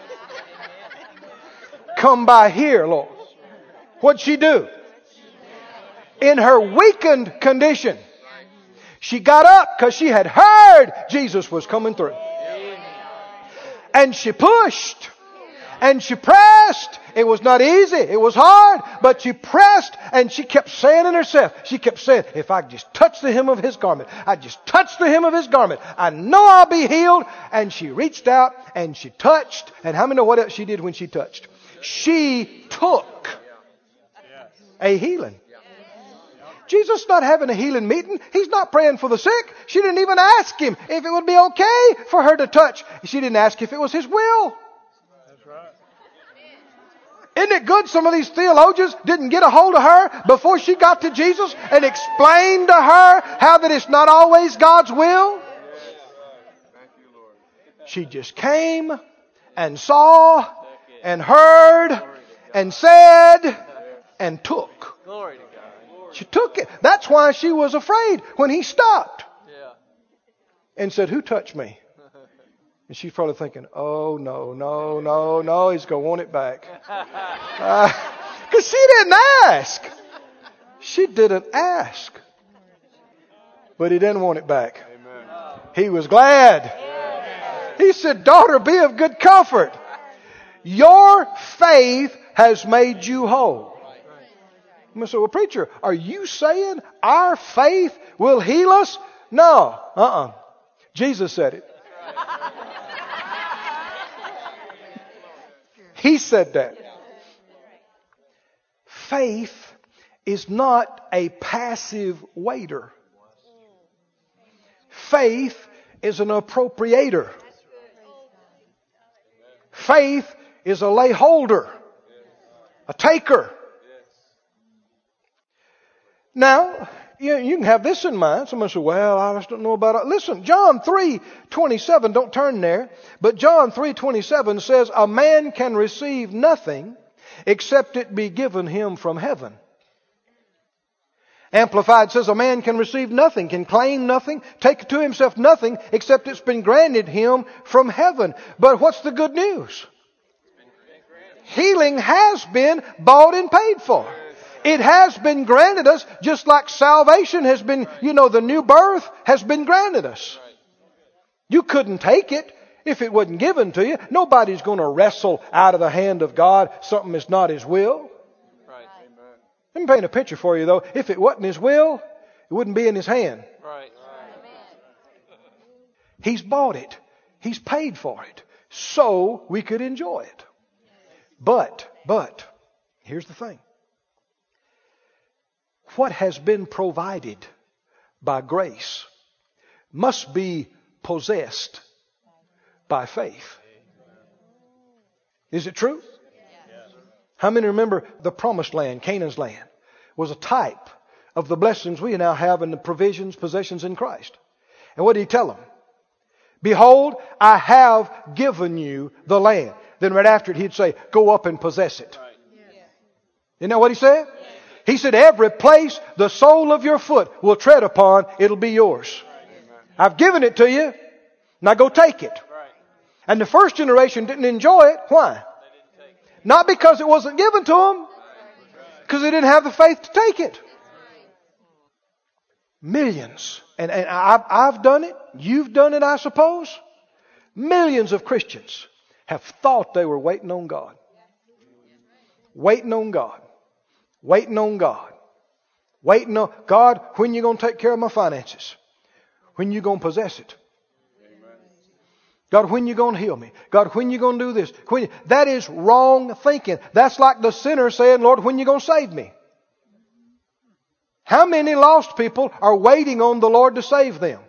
Come by here, Lord. What'd she do? In her weakened condition, she got up because she had heard Jesus was coming through. And she pushed. And she pressed. It was not easy. It was hard. But she pressed and she kept saying in herself, she kept saying, if I just touch the hem of His garment, I just touch the hem of His garment, I know I'll be healed. And she reached out and she touched. And how many know what else she did when she touched? She took a healing. Jesus is not having a healing meeting. He's not praying for the sick. She didn't even ask Him if it would be okay for her to touch. She didn't ask if it was His will. Isn't it good some of these theologians didn't get a hold of her before she got to Jesus and explained to her how that it's not always God's will? She just came and saw and heard and said and took. She took it. That's why she was afraid when He stopped and said, who touched me? And she's probably thinking, oh, no, no, no, no, He's going to want it back. Because uh, she didn't ask. She didn't ask. But He didn't want it back. Amen. He was glad. Amen. He said, daughter, be of good comfort. Your faith has made you whole. I said, well, preacher, are you saying our faith will heal us? No. Uh-uh. Jesus said it. He said that. Faith is not a passive waiter. Faith is an appropriator. Faith is a layholder, a taker. Now, you, you can have this in mind. Someone says, well, I just don't know about it. Listen, John three twenty-seven, don't turn there. But John three twenty-seven says, a man can receive nothing except it be given him from heaven. Amplified says, a man can receive nothing, can claim nothing, take to himself nothing except it's been granted him from heaven. But what's the good news? Healing has been bought and paid for. It has been granted us, just like salvation has been, you know, the new birth has been granted us. You couldn't take it if it wasn't given to you. Nobody's going to wrestle out of the hand of God something that's not His will. Right. Let me paint a picture for you, though. If it wasn't His will, it wouldn't be in His hand. Right. He's bought it. He's paid for it. So we could enjoy it. But, but, here's the thing. What has been provided by grace must be possessed by faith. Is it true? How many remember the promised land, Canaan's land, was a type of the blessings we now have in the provisions, possessions in Christ? And what did he tell them? Behold, I have given you the land. Then right after it, he'd say, go up and possess it. Isn't that what he said? He said, every place the sole of your foot will tread upon, it'll be yours. I've given it to you. Now go take it. And the first generation didn't enjoy it. Why? Not because it wasn't given to them. Because they didn't have the faith to take it. Millions. And, and I've, I've done it. You've done it, I suppose. Millions of Christians have thought they were waiting on God. Waiting on God. Waiting on God. Waiting on God, when you going to take care of my finances? When you going to possess it? God, when you going to heal me? God, when you going to do this? When you, that is wrong thinking. That's like the sinner saying, Lord, when you going to save me? How many lost people are waiting on the Lord to save them?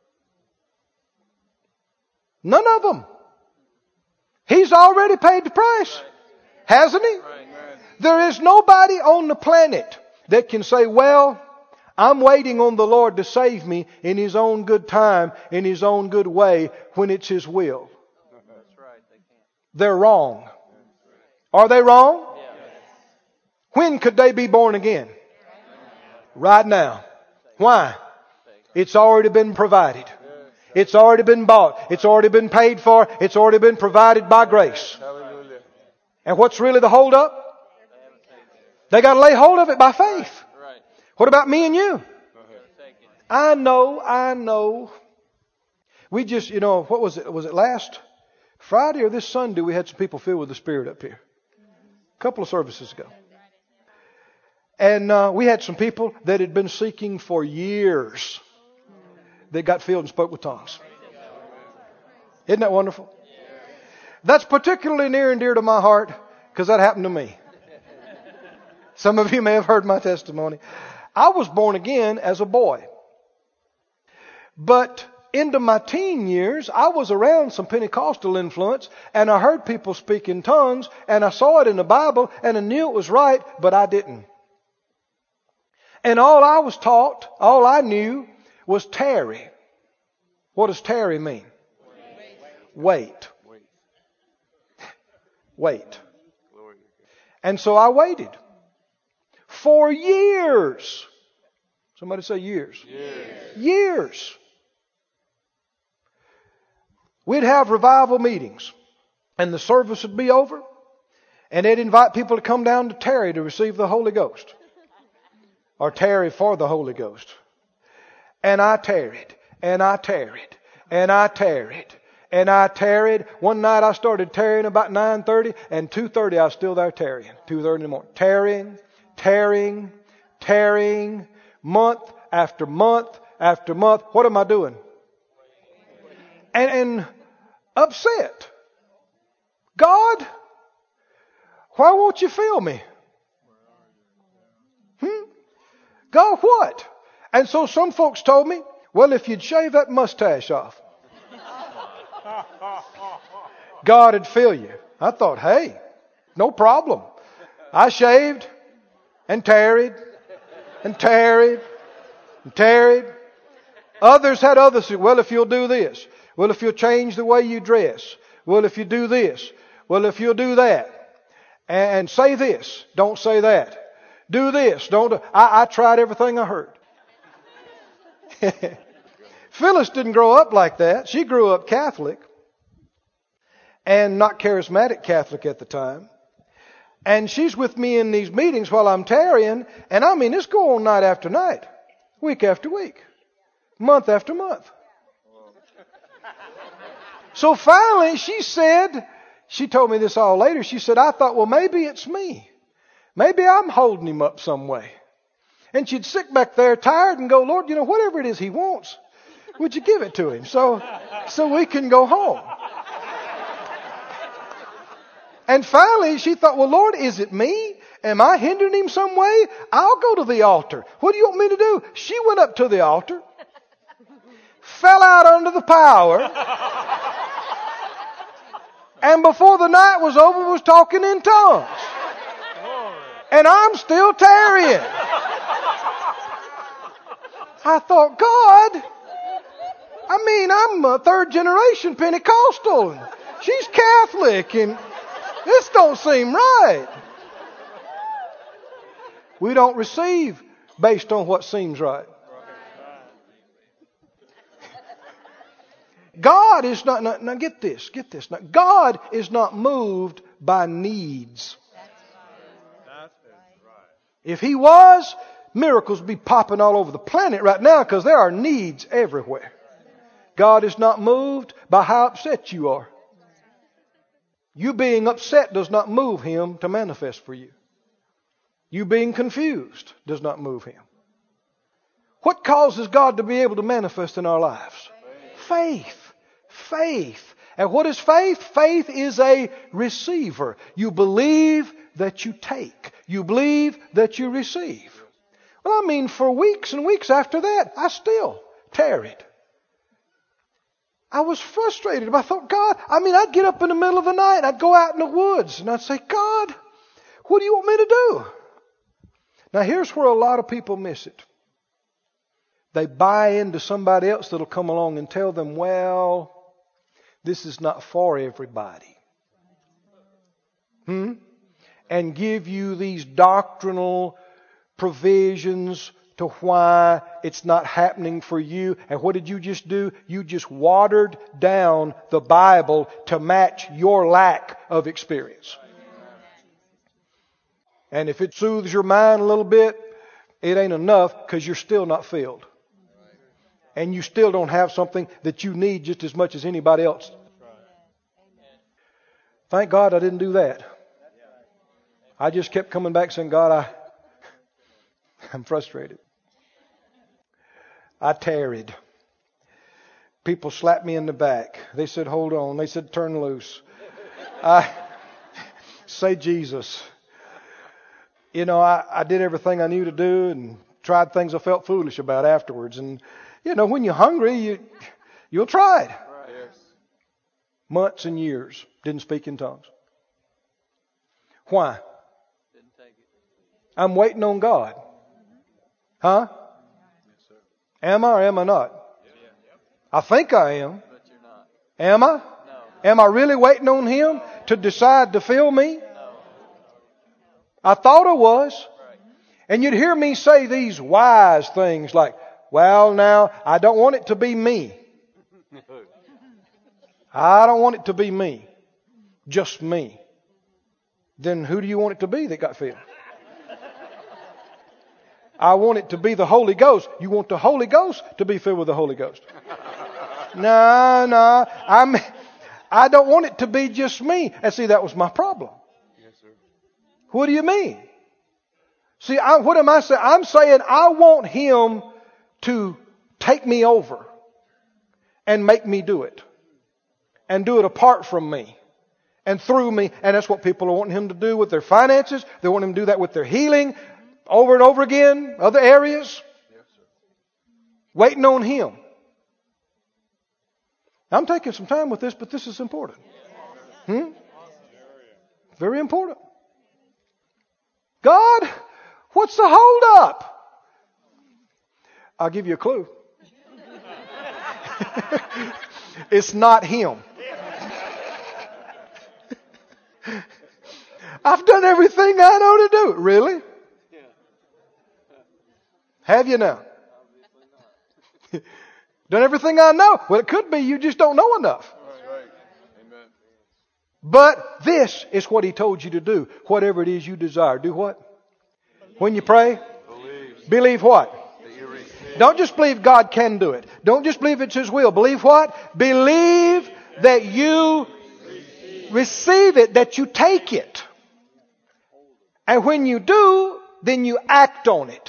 None of them. He's already paid the price. Hasn't he? There is nobody on the planet that can say, well, I'm waiting on the Lord to save me in His own good time, in His own good way, when it's His will. They're wrong. Are they wrong? When could they be born again? Right now. Why? It's already been provided. It's already been bought. It's already been paid for. It's already been provided by grace. And what's really the hold up? They got to lay hold of it by faith. What about me and you? I know, I know. We just, you know, what was it? Was it last Friday or this Sunday we had some people filled with the Spirit up here? A couple of services ago. And uh, we had some people that had been seeking for years that got filled and spoke with tongues. Isn't that wonderful? That's particularly near and dear to my heart because that happened to me. Some of you may have heard my testimony. I was born again as a boy. But into my teen years, I was around some Pentecostal influence and I heard people speak in tongues and I saw it in the Bible and I knew it was right, but I didn't. And all I was taught, all I knew was tarry. What does tarry mean? Wait. Wait. And so I waited. For years. Somebody say years. Years. Years. We'd have revival meetings. And the service would be over. And they'd invite people to come down to tarry to receive the Holy Ghost. Or tarry for the Holy Ghost. And I tarried. And I tarried. And I tarried. And I tarried. One night I started tarrying about nine thirty. And two thirty I was still there tarrying. two thirty in the morning. Tarrying. Tarrying, tarrying, month after month after month. What am I doing? And, and upset. God, why won't you fill me? Hmm? God, what? And so some folks told me, well, if you'd shave that mustache off, God would fill you. I thought, hey, no problem. I shaved. And tarried, and tarried, and tarried. Others had others say, well, if you'll do this. Well, if you'll change the way you dress. Well, if you do this. Well, if you'll do that. And say this. Don't say that. Do this. Don't. Do. I, I tried everything I heard. Phyllis didn't grow up like that. She grew up Catholic. And not charismatic Catholic at the time. And she's with me in these meetings while I'm tarrying. And I mean, it's going on night after night. Week after week. Month after month. So finally she said, she told me this all later. She said, I thought, well, maybe it's me. Maybe I'm holding him up some way. And she'd sit back there tired and go, Lord, you know, whatever it is he wants, would you give it to him so, so we can go home? And finally, she thought, well, Lord, is it me? Am I hindering him some way? I'll go to the altar. What do you want me to do? She went up to the altar, fell out under the power, And before the night was over, was talking in tongues. And I'm still tarrying. I thought, God, I mean, I'm a third generation Pentecostal. And she's Catholic. And this don't seem right. We don't receive based on what seems right. God is not, now, now get this, get this. Now, God is not moved by needs. If He was, miracles would be popping all over the planet right now because there are needs everywhere. God is not moved by how upset you are. You being upset does not move Him to manifest for you. You being confused does not move Him. What causes God to be able to manifest in our lives? Faith. Faith. And what is faith? Faith is a receiver. You believe that you take. You believe that you receive. Well, I mean, for weeks and weeks after that, I still tarried. I was frustrated. I thought, God, I mean, I'd get up in the middle of the night. I'd go out in the woods and I'd say, God, what do you want me to do? Now, here's where a lot of people miss it. They buy into somebody else that'll come along and tell them, well, this is not for everybody. Hmm? And give you these doctrinal provisions to why it's not happening for you. And what did you just do? You just watered down the Bible to match your lack of experience. And if it soothes your mind a little bit, it ain't enough because you're still not filled. And you still don't have something that you need just as much as anybody else. Thank God I didn't do that. I just kept coming back saying, God, I, I'm frustrated. I tarried. People slapped me in the back. They said, hold on. They said, turn loose. I say Jesus. You know, I, I did everything I knew to do and tried things I felt foolish about afterwards. And, you know, when you're hungry, you, you'll try it. Months and years. Didn't speak in tongues. Why? I'm waiting on God. Huh? Am I or am I not? I think I am. Am I? Am I really waiting on Him to decide to fill me? I thought I was. And you'd hear me say these wise things like, well, now, I don't want it to be me. I don't want it to be me. Just me. Then who do you want it to be that got filled? I want it to be the Holy Ghost. You want the Holy Ghost to be filled with the Holy Ghost. No, no. I'm, I don't want it to be just me. And see, that was my problem. Yes, sir. What do you mean? See, I, what am I saying? I'm saying I want Him to take me over and make me do it. And do it apart from me. And through me. And that's what people are wanting Him to do with their finances. They want Him to do that with their healing. Over and over again. Other areas. Yes, sir. Waiting on Him. I'm taking some time with this, but this is important. Hmm? Very important. God, what's the hold up? I'll give you a clue. It's not Him. I've done everything I know to do. Really? Have you now? Done everything I know. Well, it could be you just don't know enough. Right. Amen. But this is what He told you to do. Whatever it is you desire. Do what? When you pray? Believe Believe what? that you receive. Don't just believe God can do it. Don't just believe it's His will. Believe what? Believe that you receive it, that you take it. And when you do, then you act on it.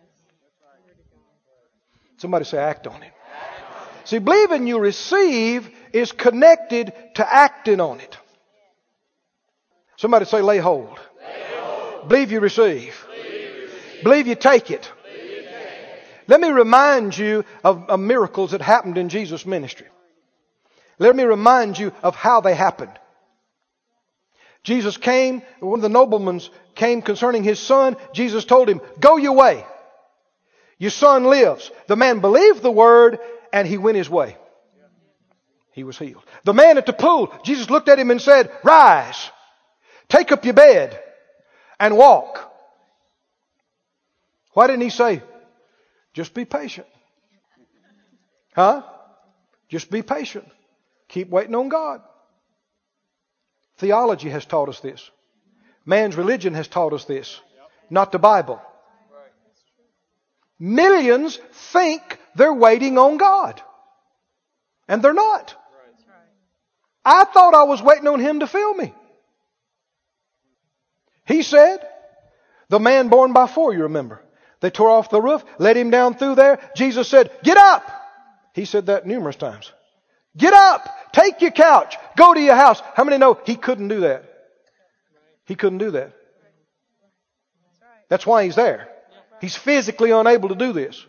Somebody say act on it. See, believing you receive is connected to acting on it. Somebody say lay hold. Lay hold. Believe you receive. Believe you, receive. Believe you take it. Believe you take it. Let me remind you of, of miracles that happened in Jesus' ministry. Let me remind you of how they happened. Jesus came, one of the noblemen came concerning his son. Jesus told him, go your way. Your son lives. The man believed the word and he went his way. He was healed. The man at the pool, Jesus looked at him and said, rise, take up your bed and walk. Why didn't he say, just be patient? Huh? Just be patient. Keep waiting on God. Theology has taught us this. Man's religion has taught us this. Not the Bible. Millions think they're waiting on God. And they're not. I thought I was waiting on Him to fill me. He said, the man born by four, you remember. They tore off the roof, let him down through there. Jesus said, get up. He said that numerous times. Get up. Take your couch. Go to your house. How many know he couldn't do that? He couldn't do that. That's why he's there. He's physically unable to do this.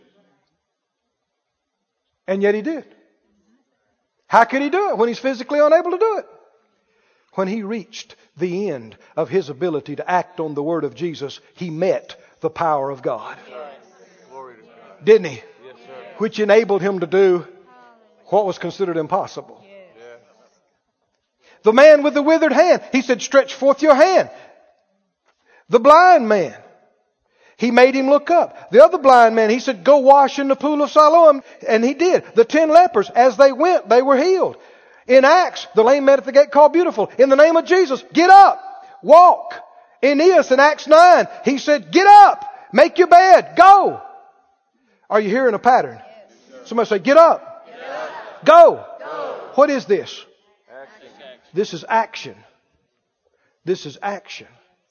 And yet he did. How could he do it when he's physically unable to do it? When he reached the end of his ability to act on the word of Jesus, he met the power of God. Didn't he? Yes, sir. Which enabled him to do what was considered impossible. Yes. The man with the withered hand, he said, stretch forth your hand. The blind man, he made him look up. The other blind man, he said, go wash in the pool of Siloam. And he did. The ten lepers, as they went, they were healed. In Acts, the lame man at the gate called Beautiful. In the name of Jesus, get up, walk. Aeneas in Acts nine, he said, get up, make your bed, go. Are you hearing a pattern? Somebody say, get up, get up. Go. Go. What is this? Action. This is action. This is action.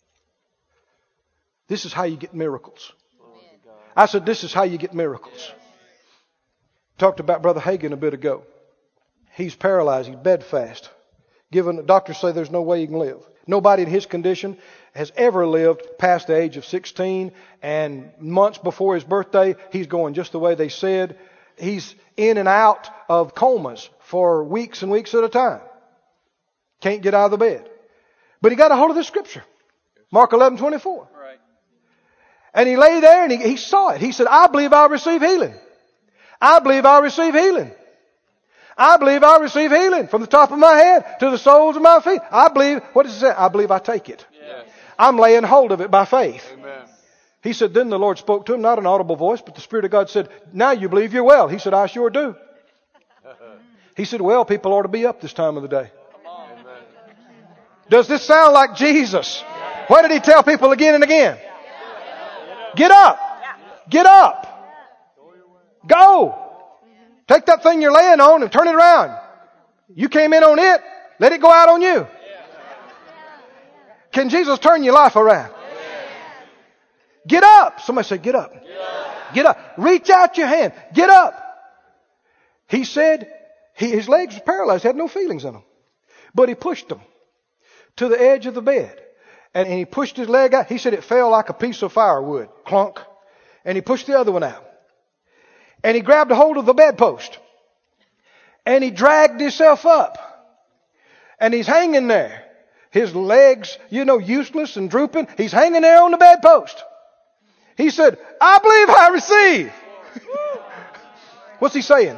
This is how you get miracles. I said, this is how you get miracles. Talked about Brother Hagin a bit ago. He's paralyzed. He's bedfast. Given, the doctors say there's no way he can live. Nobody in his condition has ever lived past the age of sixteen. And months before his birthday, he's going just the way they said. He's in and out of comas for weeks and weeks at a time. Can't get out of the bed. But he got a hold of the scripture. Mark eleven twenty-four. Right. And he lay there and he, he saw it. He said, I believe I'll receive healing. I believe I'll receive healing. I believe I'll receive healing from the top of my head to the soles of my feet. I believe, what does it say? I believe I take it. Yes. I'm laying hold of it by faith. Amen. He said, then the Lord spoke to him, not an audible voice, but the Spirit of God said, now you believe you're well. He said, I sure do. He said, well, people ought to be up this time of the day. Amen. Does this sound like Jesus? What did he tell people again and again? Get up. Get up. Go. Take that thing you're laying on and turn it around. You came in on it. Let it go out on you. Can Jesus turn your life around? Get up. Somebody say, get up. Get up. Reach out your hand. Get up. He said he, his legs were paralyzed. He had no feelings in them. But he pushed them to the edge of the bed. And, and he pushed his leg out. He said it fell like a piece of firewood. Clunk. And he pushed the other one out. And he grabbed a hold of the bedpost. And he dragged himself up. And he's hanging there. His legs, you know, useless and drooping. He's hanging there on the bedpost. He said, I believe I receive. What's he saying?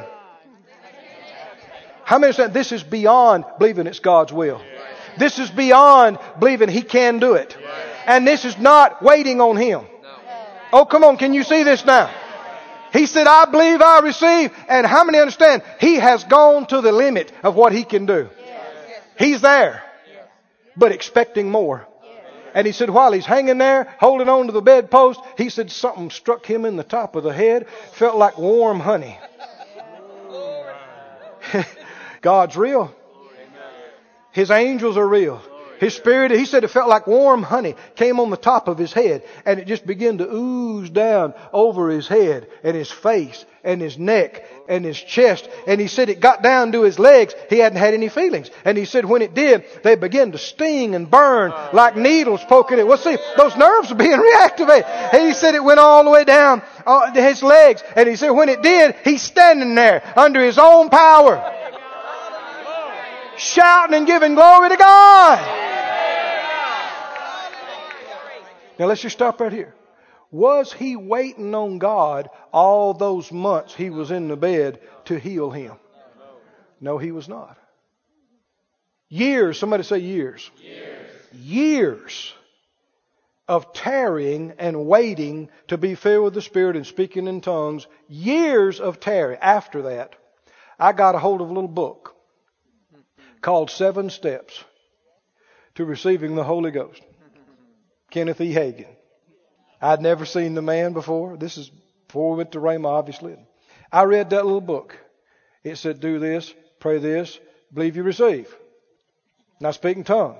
How many understand this is beyond believing it's God's will? This is beyond believing He can do it. And this is not waiting on Him. Oh, come on. Can you see this now? He said, I believe I receive. And how many understand? He has gone to the limit of what He can do. He's there, but expecting more. And he said, while he's hanging there, holding on to the bedpost, he said something struck him in the top of the head. Felt like warm honey. God's real. His angels are real. His spirit, he said it felt like warm honey came on the top of his head, and it just began to ooze down over his head and his face and his neck and his chest. And he said it got down to his legs. He hadn't had any feelings. And he said when it did, they began to sting and burn like needles poking it. Well, see, those nerves are being reactivated. And he said it went all the way down uh, to his legs. And he said when it did, he's standing there under his own power, shouting and giving glory to God. Now let's just stop right here. Was he waiting on God all those months he was in the bed to heal him? No, he was not. Years, somebody say years. Years. Years of tarrying and waiting to be filled with the Spirit and speaking in tongues. Years of tarrying. After that, I got a hold of a little book called Seven Steps to Receiving the Holy Ghost. Kenneth E. Hagin. I'd never seen the man before. This is before we went to Rhema, obviously. I read that little book. It said, do this, pray this, believe you receive. Now speak in tongues.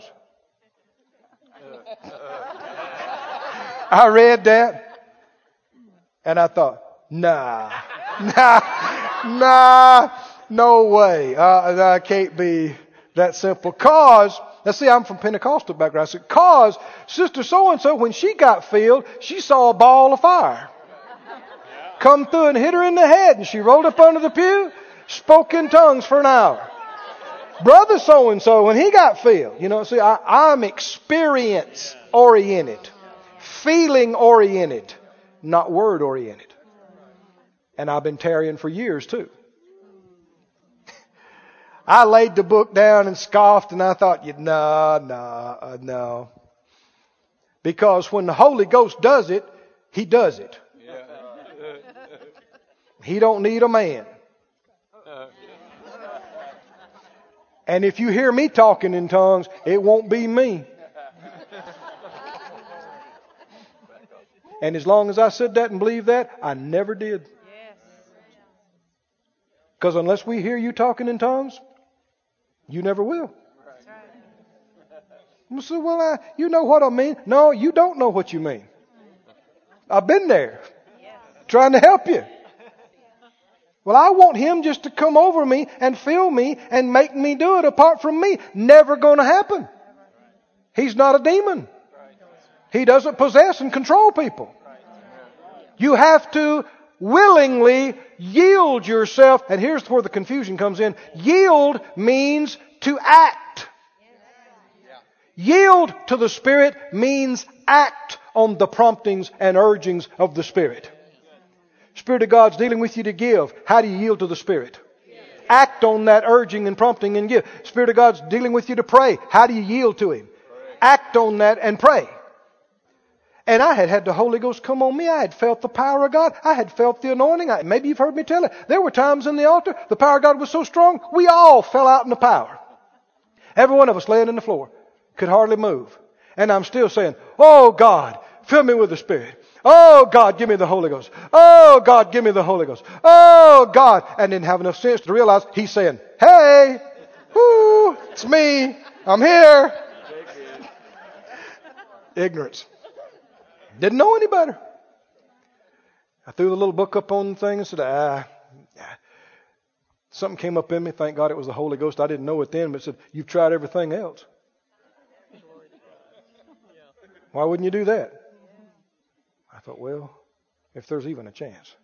I read that and I thought, nah, nah, nah, no way. Uh, I can't be that simple. Cause, now see, I'm from Pentecostal background. I said, cause Sister so-and-so, when she got filled, she saw a ball of fire come through and hit her in the head. And she rolled up under the pew, spoke in tongues for an hour. Brother so-and-so, when he got filled, you know, see, I, I'm experience-oriented, feeling-oriented, not word-oriented. And I've been tarrying for years, too. I laid the book down and scoffed, and I thought, no, no, no. Because when the Holy Ghost does it, He does it. He don't need a man. And if you hear me talking in tongues, it won't be me. And as long as I said that and believed that, I never did. Because unless we hear you talking in tongues, you never will. You say, well, I, you know what I mean. No, you don't know what you mean. I've been there trying to help you. Well, I want Him just to come over me and fill me and make me do it apart from me. Never going to happen. He's not a demon. He doesn't possess and control people. You have to willingly yield yourself. And here's where the confusion comes in. Yield means to act. Yield to the Spirit means act on the promptings and urgings of the Spirit. Spirit of God's dealing with you to give. How do you yield to the Spirit? Act on that urging and prompting and give. Spirit of God's dealing with you to pray. How do you yield to Him? Act on that and pray. And I had had the Holy Ghost come on me. I had felt the power of God. I had felt the anointing. I, maybe you've heard me tell it. There were times in the altar, the power of God was so strong, we all fell out in the power. Every one of us laying in the floor. Could hardly move. And I'm still saying, oh God, fill me with the Spirit. Oh God, give me the Holy Ghost. Oh God, give me the Holy Ghost. Oh God. And didn't have enough sense to realize He's saying, hey, whoo, it's me. I'm here. Ignorance. Didn't know any better. I threw the little book up on the thing and said, ah, something came up in me. Thank God it was the Holy Ghost. I didn't know it then, but it said, you've tried everything else. Why wouldn't you do that? I thought, well, if there's even a chance.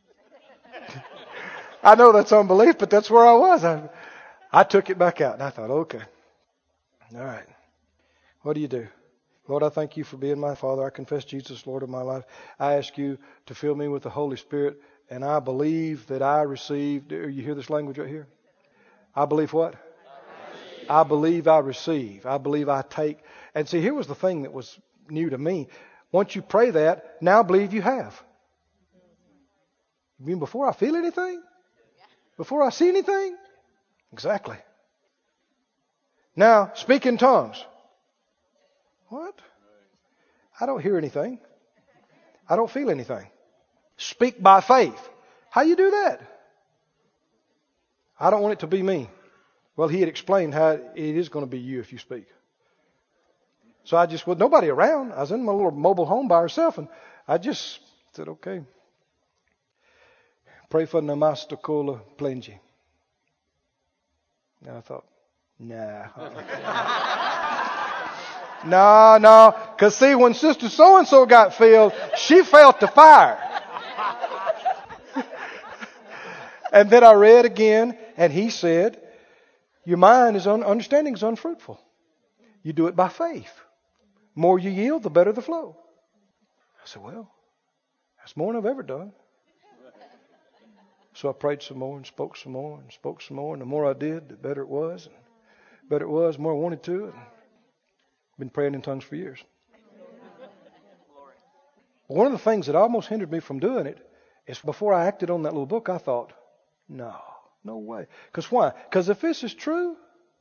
I know that's unbelief, but that's where I was. I, I took it back out and I thought, okay. All right. What do you do? Lord, I thank you for being my Father. I confess Jesus, Lord of my life. I ask you to fill me with the Holy Spirit, and I believe that I received. You hear this language right here? I believe what? I believe I, believe I receive. I believe I take. And see, here was the thing that was new to me. Once you pray that, now believe you have. You mean before I feel anything? Before I see anything? Exactly. Now, speak in tongues. What? I don't hear anything. I don't feel anything. Speak by faith. How you do that? I don't want it to be me. Well, he had explained how it is going to be you if you speak. So I just, with nobody around, I was in my little mobile home by herself, and I just said, okay. Pray for Namastakola Plenji. And I thought, nah. No, no. Because see, when Sister so-and-so got filled, she felt the fire. And then I read again, and he said, your mind is un- understanding is unfruitful. You do it by faith. More you yield, the better the flow. I said, well, that's more than I've ever done. So I prayed some more and spoke some more and spoke some more. And the more I did, the better it was. And the better it was, the more I wanted to. And I've been praying in tongues for years. But one of the things that almost hindered me from doing it is before I acted on that little book, I thought, no, no way. Because why? Because if this is true,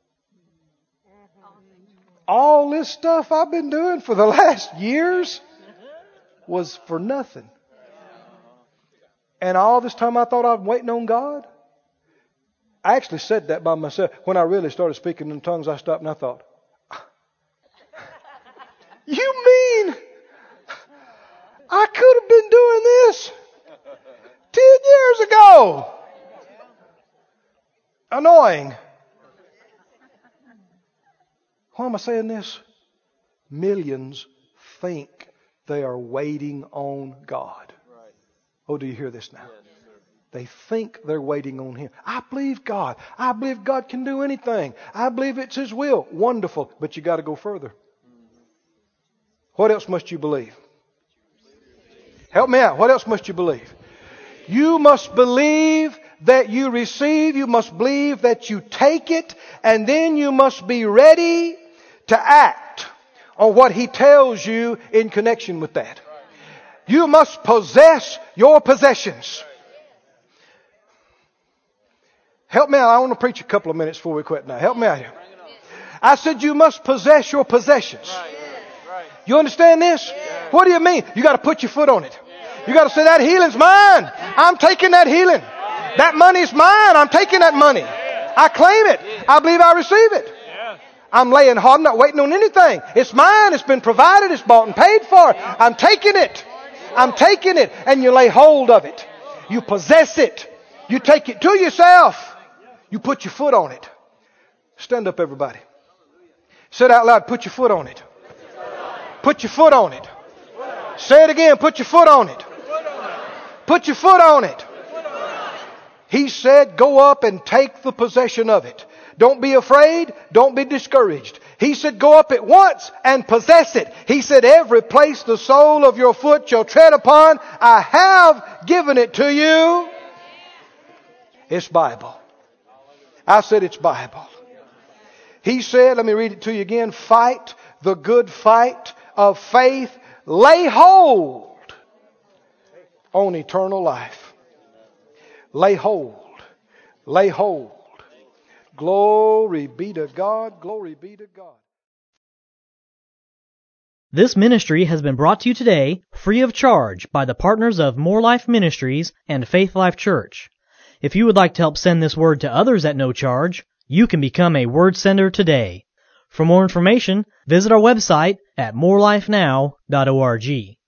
all this stuff I've been doing for the last years was for nothing. And all this time I thought I was waiting on God. I actually said that by myself. When I really started speaking in tongues, I stopped and I thought, you mean I could have been doing this ten years ago? Annoying. Why am I saying this? Millions think they are waiting on God. Oh, do you hear this now? They think they're waiting on Him. I believe God. I believe God can do anything. I believe it's His will. Wonderful. But you got to go further. What else must you believe? Help me out. What else must you believe? You must believe that you receive. You must believe that you take it. And then you must be ready to act on what He tells you in connection with that. You must possess your possessions. Help me out. I want to preach a couple of minutes before we quit now. Help me out here. I said you must possess your possessions. You understand this? What do you mean? You got to put your foot on it. You got to say that healing's mine. I'm taking that healing. That money's mine. I'm taking that money. I claim it. I believe I receive it. I'm laying hard. I'm not waiting on anything. It's mine. It's been provided. It's bought and paid for. I'm taking it. I'm taking it. And you lay hold of it. You possess it. You take it to yourself. You put your foot on it. Stand up, everybody. Say it out loud. Put your foot on it. Put your foot on it. Say it again. Put your foot on it. Put your foot on it. He said, go up and take the possession of it. Don't be afraid. Don't be discouraged. He said, go up at once and possess it. He said, every place the sole of your foot shall tread upon, I have given it to you. It's Bible. I said it's Bible. He said, let me read it to you again. Fight the good fight of faith. Lay hold on eternal life. Lay hold. Lay hold. Glory be to God. Glory be to God. This ministry has been brought to you today free of charge by the partners of More Life Ministries and Faith Life Church. If you would like to help send this word to others at no charge, you can become a word sender today. For more information, visit our website at more life now dot org.